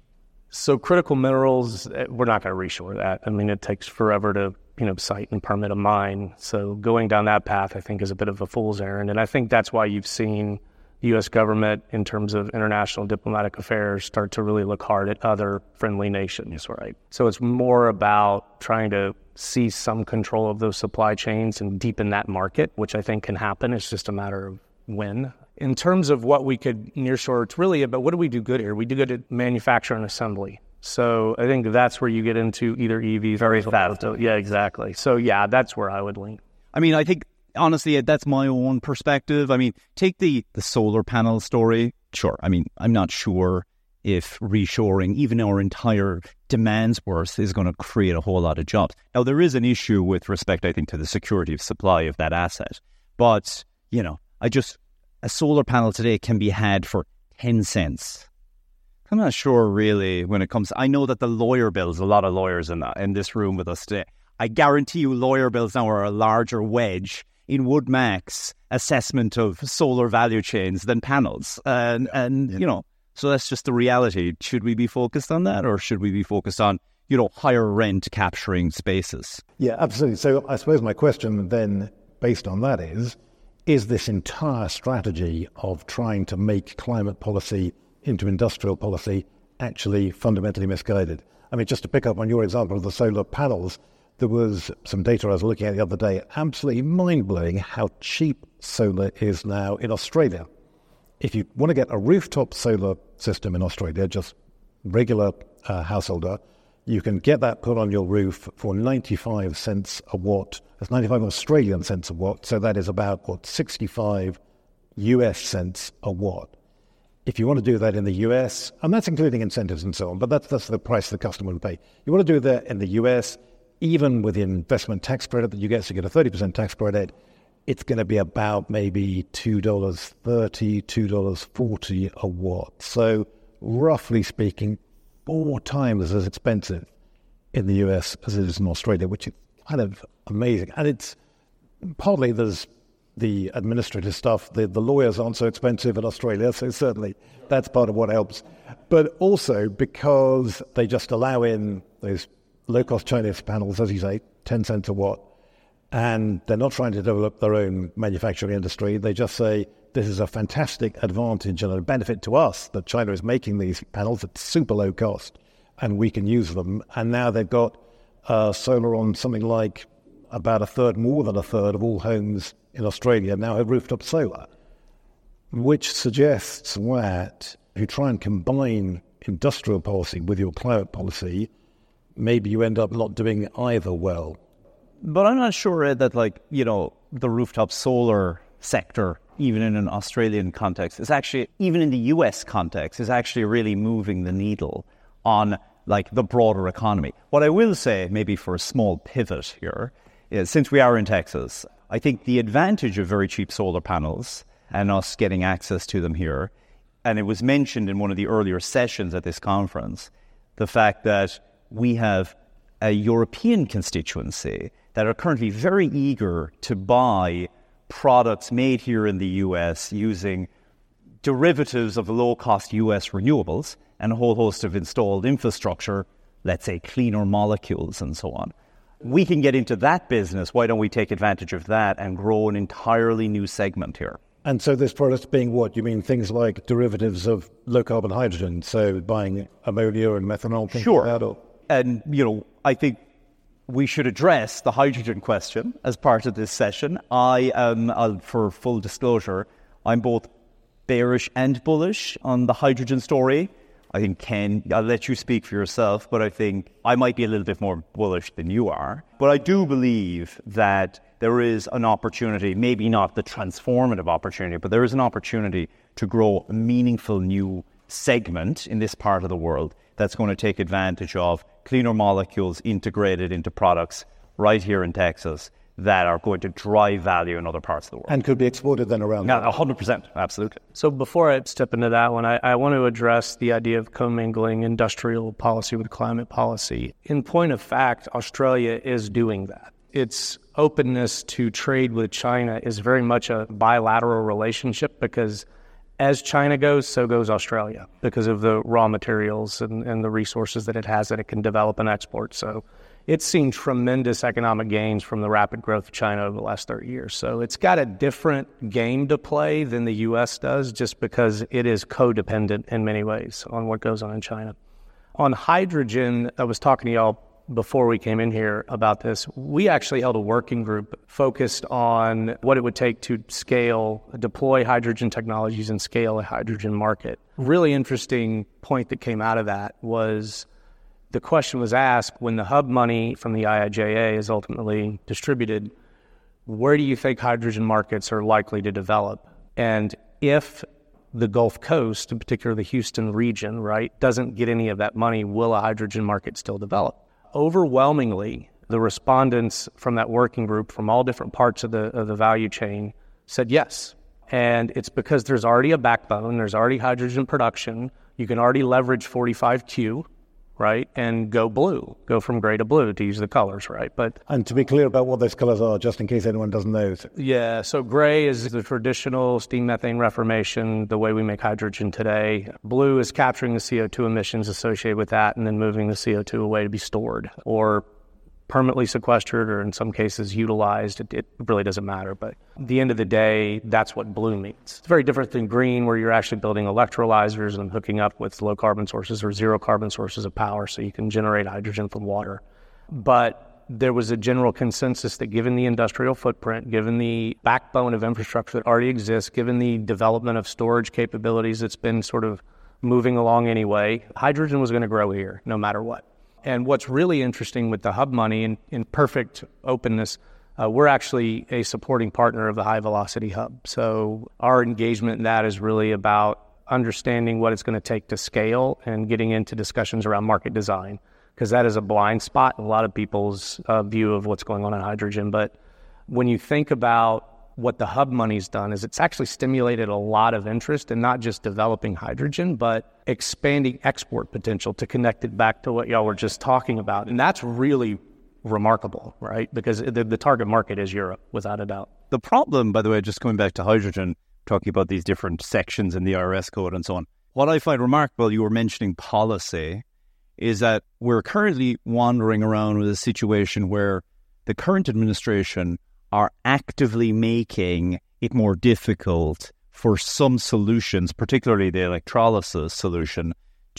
So critical minerals, we're not going to reshore that. I mean, it takes forever to, you know, site and permit a mine. So going down that path, I think, is a bit of a fool's errand. And I think that's why you've seen the U S government, in terms of international diplomatic affairs, start to really look hard at other friendly nations, right? So it's more about trying to seize some control of those supply chains and deepen that market, which I think can happen. It's just a matter of when. In terms of what we could nearshore, it's really about what do we do good here? We do good at manufacture and assembly. So I think that's where you get into either E Vs. Very fast. Yeah, exactly. So yeah, that's where I would lean. I mean, I think, honestly, that's my own perspective. I mean, take the, the solar panel story. Sure. I mean, I'm not sure if reshoring, even our entire demands worth, is going to create a whole lot of jobs. Now, there is an issue with respect, I think, to the security of supply of that asset. But, you know, I just, a solar panel today can be had for ten cents. I'm not sure really when it comes, I know that the lawyer bills, a lot of lawyers in, that, in this room with us today, I guarantee you lawyer bills now are a larger wedge in WoodMac's assessment of solar value chains than panels. And, yeah. and yeah. you know, so that's just the reality. Should we be focused on that, or should we be focused on, you know, higher rent capturing spaces? Yeah, absolutely. So I suppose my question then, based on that is, is this entire strategy of trying to make climate policy into industrial policy actually fundamentally misguided? I mean, just to pick up on your example of the solar panels, there was some data I was looking at the other day, absolutely mind-blowing how cheap solar is now in Australia. If you want to get a rooftop solar system in Australia, just regular uh, householder. You can get that put on your roof for ninety-five cents a watt. That's ninety-five Australian cents a watt. So that is about, what, sixty-five U S cents a watt. If you want to do that in the U S, and that's including incentives and so on, but that's, that's the price the customer will pay. You want to do that in the U S, even with the investment tax credit that you get, so you get a thirty percent tax credit, it's going to be about maybe two dollars thirty, two dollars forty a watt. So roughly speaking, four times as expensive in the U S as it is in Australia, which is kind of amazing. And it's partly there's the administrative stuff. The, the lawyers aren't so expensive in Australia, so certainly that's part of what helps. But also because they just allow in those low-cost Chinese panels, as you say, ten cents a watt, and they're not trying to develop their own manufacturing industry. They just say, this is a fantastic advantage and a benefit to us that China is making these panels at super low cost, and we can use them. And now they've got uh, solar on something like about a third, more than a third of all homes in Australia now have rooftop solar, which suggests that if you try and combine industrial policy with your climate policy, maybe you end up not doing either well. But I'm not sure, Ed, that, like, you know, the rooftop solar sector, even in an Australian context, is actually, even in the U S context, is actually really moving the needle on, like, the broader economy. What I will say, maybe for a small pivot here, is since we are in Texas, I think the advantage of very cheap solar panels and us getting access to them here, and it was mentioned in one of the earlier sessions at this conference, the fact that we have a European constituency that are currently very eager to buy products made here in the U S using derivatives of low-cost U S renewables and a whole host of installed infrastructure, let's say cleaner molecules and so on. We can get into that business. Why don't we take advantage of that and grow an entirely new segment here? And so this product being what? You mean things like derivatives of low-carbon hydrogen, so buying ammonia and methanol, things sure. like that? Or... And, you know, I think we should address the hydrogen question as part of this session. I am, um, for full disclosure, I'm both bearish and bullish on the hydrogen story. I think, Ken, I'll let you speak for yourself, but I think I might be a little bit more bullish than you are. But I do believe that there is an opportunity, maybe not the transformative opportunity, but there is an opportunity to grow a meaningful new segment in this part of the world that's going to take advantage of cleaner molecules integrated into products right here in Texas that are going to drive value in other parts of the world. And could be exported then around. Yeah, one hundred percent. Absolutely. So before I step into that one, I, I want to address the idea of commingling industrial policy with climate policy. In point of fact, Australia is doing that. Its openness to trade with China is very much a bilateral relationship because as China goes, so goes Australia because of the raw materials and, and the resources that it has that it can develop and export. So it's seen tremendous economic gains from the rapid growth of China over the last thirty years. So it's got a different game to play than the U S does just because it is codependent in many ways on what goes on in China. On hydrogen, I was talking to y'all before we came in here about this. We actually held a working group focused on what it would take to scale, deploy hydrogen technologies and scale a hydrogen market. Really interesting point that came out of that was the question was asked, when the hub money from the I I J A is ultimately distributed, where do you think hydrogen markets are likely to develop? And if the Gulf Coast, in particular the Houston region, right, doesn't get any of that money, will a hydrogen market still develop? Overwhelmingly, the respondents from that working group from all different parts of the of the value chain said yes. And it's because there's already a backbone, there's already hydrogen production, you can already leverage forty-five Q, right, and go blue, go from gray to blue to use the colors, right? But and to be clear about what those colors are, just in case anyone doesn't know. Yeah, so gray is the traditional steam methane reformation, the way we make hydrogen today. Blue is capturing the C O two emissions associated with that and then moving the C O two away to be stored or permanently sequestered or in some cases utilized. It, it really doesn't matter. But at the end of the day, that's what blue means. It's very different than green, where you're actually building electrolyzers and hooking up with low carbon sources or zero carbon sources of power so you can generate hydrogen from water. But there was a general consensus that given the industrial footprint, given the backbone of infrastructure that already exists, given the development of storage capabilities that's been sort of moving along anyway. Hydrogen was going to grow here no matter what. And what's really interesting with the hub money, in, in perfect openness, uh, we're actually a supporting partner of the High Velocity Hub. So our engagement in that is really about understanding what it's going to take to scale and getting into discussions around market design, because that is a blind spot in a lot of people's uh, view of what's going on in hydrogen. But when you think about what the hub money's done, is it's actually stimulated a lot of interest in not just developing hydrogen, but expanding export potential to connect it back to what y'all were just talking about. And that's really remarkable, right? Because the, the target market is Europe, without a doubt. The problem, by the way, just going back to hydrogen, talking about these different sections in the I R S code and so on, what I find remarkable, you were mentioning policy, is that we're currently wandering around with a situation where the current administration are actively making it more difficult for some solutions, particularly the electrolysis solution,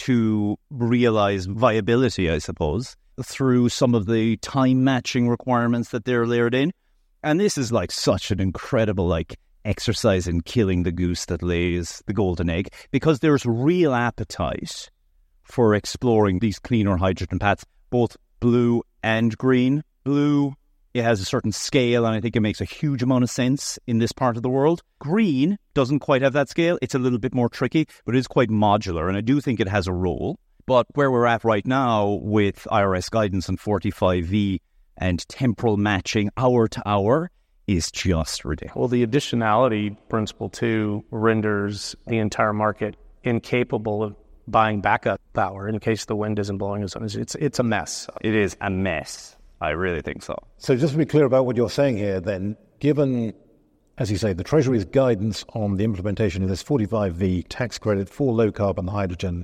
to realize viability, I suppose, through some of the time matching requirements that they're layered in. And this is like such an incredible like exercise in killing the goose that lays the golden egg, because there's real appetite for exploring these cleaner hydrogen paths, both blue and green. Blue, it has a certain scale, and I think it makes a huge amount of sense in this part of the world. Green doesn't quite have that scale. It's a little bit more tricky, but it is quite modular, and I do think it has a role. But where we're at right now with I R S guidance on forty-five V and temporal matching hour to hour is just ridiculous. Well, the additionality principle, too, renders the entire market incapable of buying backup power in case the wind isn't blowing us on. It's, it's a mess. It is a mess. I really think so. So just to be clear about what you're saying here, then, given, as you say, the Treasury's guidance on the implementation of this forty-five V tax credit for low-carbon hydrogen,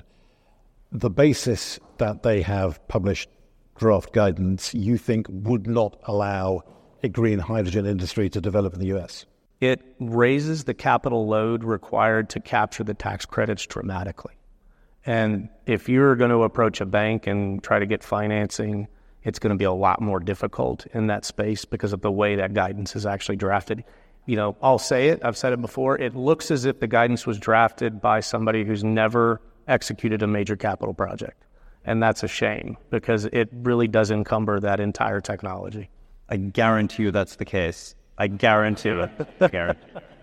the basis that they have published draft guidance, you think would not allow a green hydrogen industry to develop in the U S? It raises the capital load required to capture the tax credits dramatically. And if you're going to approach a bank and try to get financing, it's going to be a lot more difficult in that space because of the way that guidance is actually drafted. You know, I'll say it, I've said it before, it looks as if the guidance was drafted by somebody who's never executed a major capital project. And that's a shame, because it really does encumber that entire technology. I guarantee you that's the case. I guarantee it. I guarantee.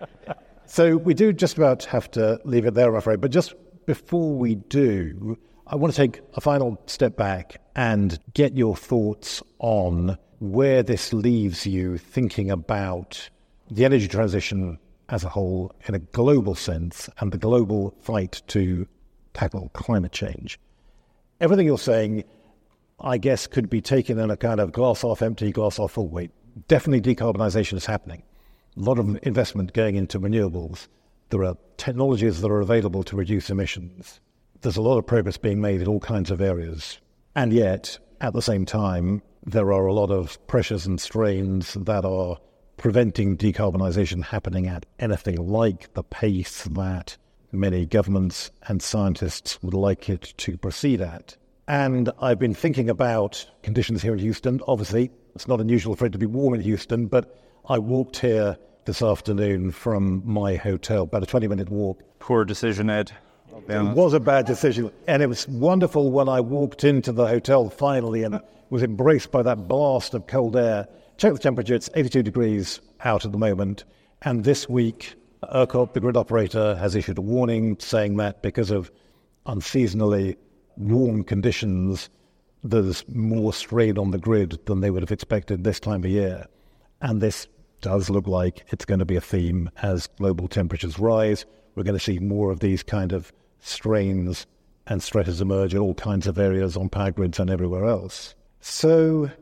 So we do just about have to leave it there, I'm afraid. But just before we do, I want to take a final step back and get your thoughts on where this leaves you thinking about the energy transition as a whole in a global sense and the global fight to tackle climate change. Everything you're saying, I guess, could be taken in a kind of glass half empty, glass half full way. Definitely decarbonisation is happening. A lot of investment going into renewables. There are technologies that are available to reduce emissions. There's a lot of progress being made in all kinds of areas. And yet, at the same time, there are a lot of pressures and strains that are preventing decarbonisation happening at anything like the pace that many governments and scientists would like it to proceed at. And I've been thinking about conditions here in Houston. Obviously, it's not unusual for it to be warm in Houston, but I walked here this afternoon from my hotel, about a twenty-minute walk. Poor decision, Ed. It was a bad decision. And it was wonderful when I walked into the hotel finally and was embraced by that blast of cold air. Check the temperature, it's eighty-two degrees out at the moment. And this week, ERCOT, the grid operator, has issued a warning saying that because of unseasonally warm conditions, there's more strain on the grid than they would have expected this time of year. And this does look like it's going to be a theme as global temperatures rise. We're going to see more of these kind of strains and stresses emerge in all kinds of areas on power grids and everywhere else. So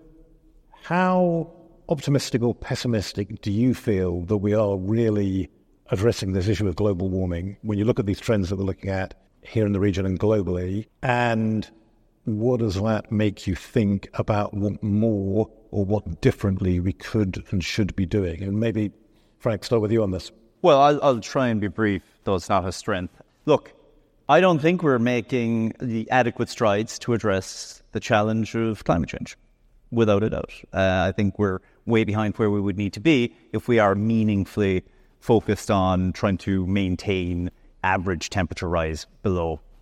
how optimistic or pessimistic do you feel that we are really addressing this issue of global warming when you look at these trends that we're looking at here in the region and globally? And what does that make you think about what more or what differently we could and should be doing? And maybe, Frank, start with you on this. Well, I'll, I'll try and be brief, though it's not a strength. Look, I don't think we're making the adequate strides to address the challenge of climate change, without a doubt. Uh, I think we're way behind where we would need to be if we are meaningfully focused on trying to maintain average temperature rise below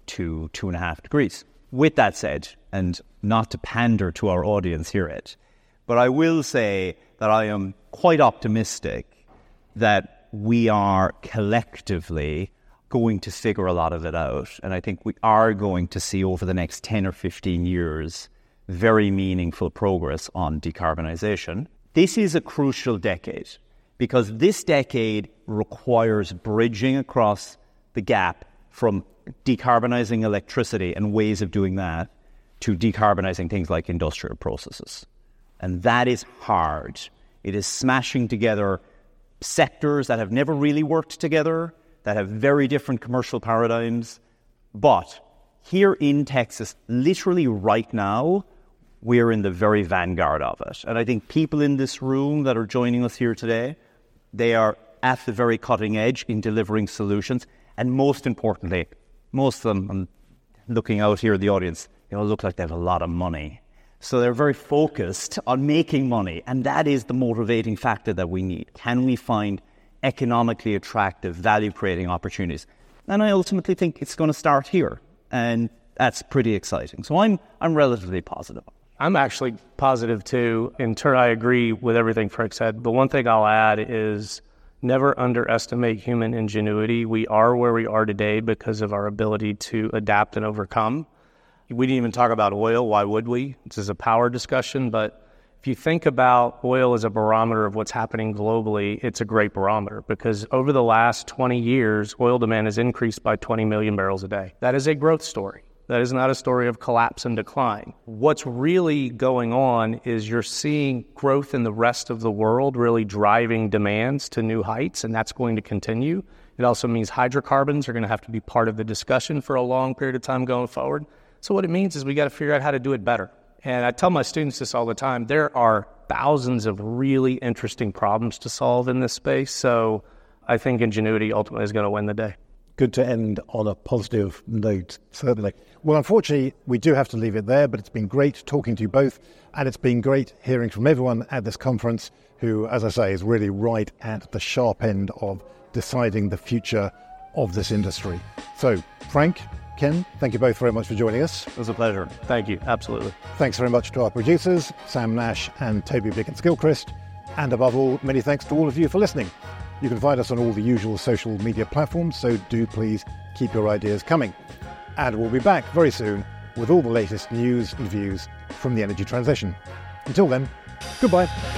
to two and a half degrees. With that said, and not to pander to our audience here, Ed, but I will say that I am quite optimistic that we are collectively going to figure a lot of it out. And I think we are going to see over the next ten or fifteen years very meaningful progress on decarbonisation. This is a crucial decade because this decade requires bridging across the gap from decarbonising electricity and ways of doing that to decarbonising things like industrial processes. And that is hard. It is smashing together sectors that have never really worked together, that have very different commercial paradigms. But here in Texas, literally right now, we're in the very vanguard of it. And I think people in this room that are joining us here today, they are at the very cutting edge in delivering solutions. And most importantly, most of them, I'm looking out here at the audience, they all look like they have a lot of money. So they're very focused on making money. And that is the motivating factor that we need. Can we find economically attractive, value-creating opportunities? And I ultimately think it's going to start here. And that's pretty exciting. So I'm I'm relatively positive. I'm actually positive too. In turn, I agree with everything Frank said. The one thing I'll add is never underestimate human ingenuity. We are where we are today because of our ability to adapt and overcome. We didn't even talk about oil. Why would we? This is a power discussion, but if you think about oil as a barometer of what's happening globally, it's a great barometer because over the last twenty years, oil demand has increased by twenty million barrels a day. That is a growth story. That is not a story of collapse and decline. What's really going on is you're seeing growth in the rest of the world really driving demands to new heights, and that's going to continue. It also means hydrocarbons are going to have to be part of the discussion for a long period of time going forward. So what it means is we got to figure out how to do it better. And I tell my students this all the time. There are thousands of really interesting problems to solve in this space. So I think ingenuity ultimately is going to win the day. Good to end on a positive note, certainly. Well, unfortunately, we do have to leave it there, but it's been great talking to you both, and it's been great hearing from everyone at this conference who, as I say, is really right at the sharp end of deciding the future of this industry. So, Frank, Ken, thank you both very much for joining us. It was a pleasure. Thank you. Absolutely. Thanks very much to our producers, Sam Nash and Toby Biggins-Gilchrist. And above all, many thanks to all of you for listening. You can find us on all the usual social media platforms, so do please keep your ideas coming. And we'll be back very soon with all the latest news and views from the energy transition. Until then, goodbye.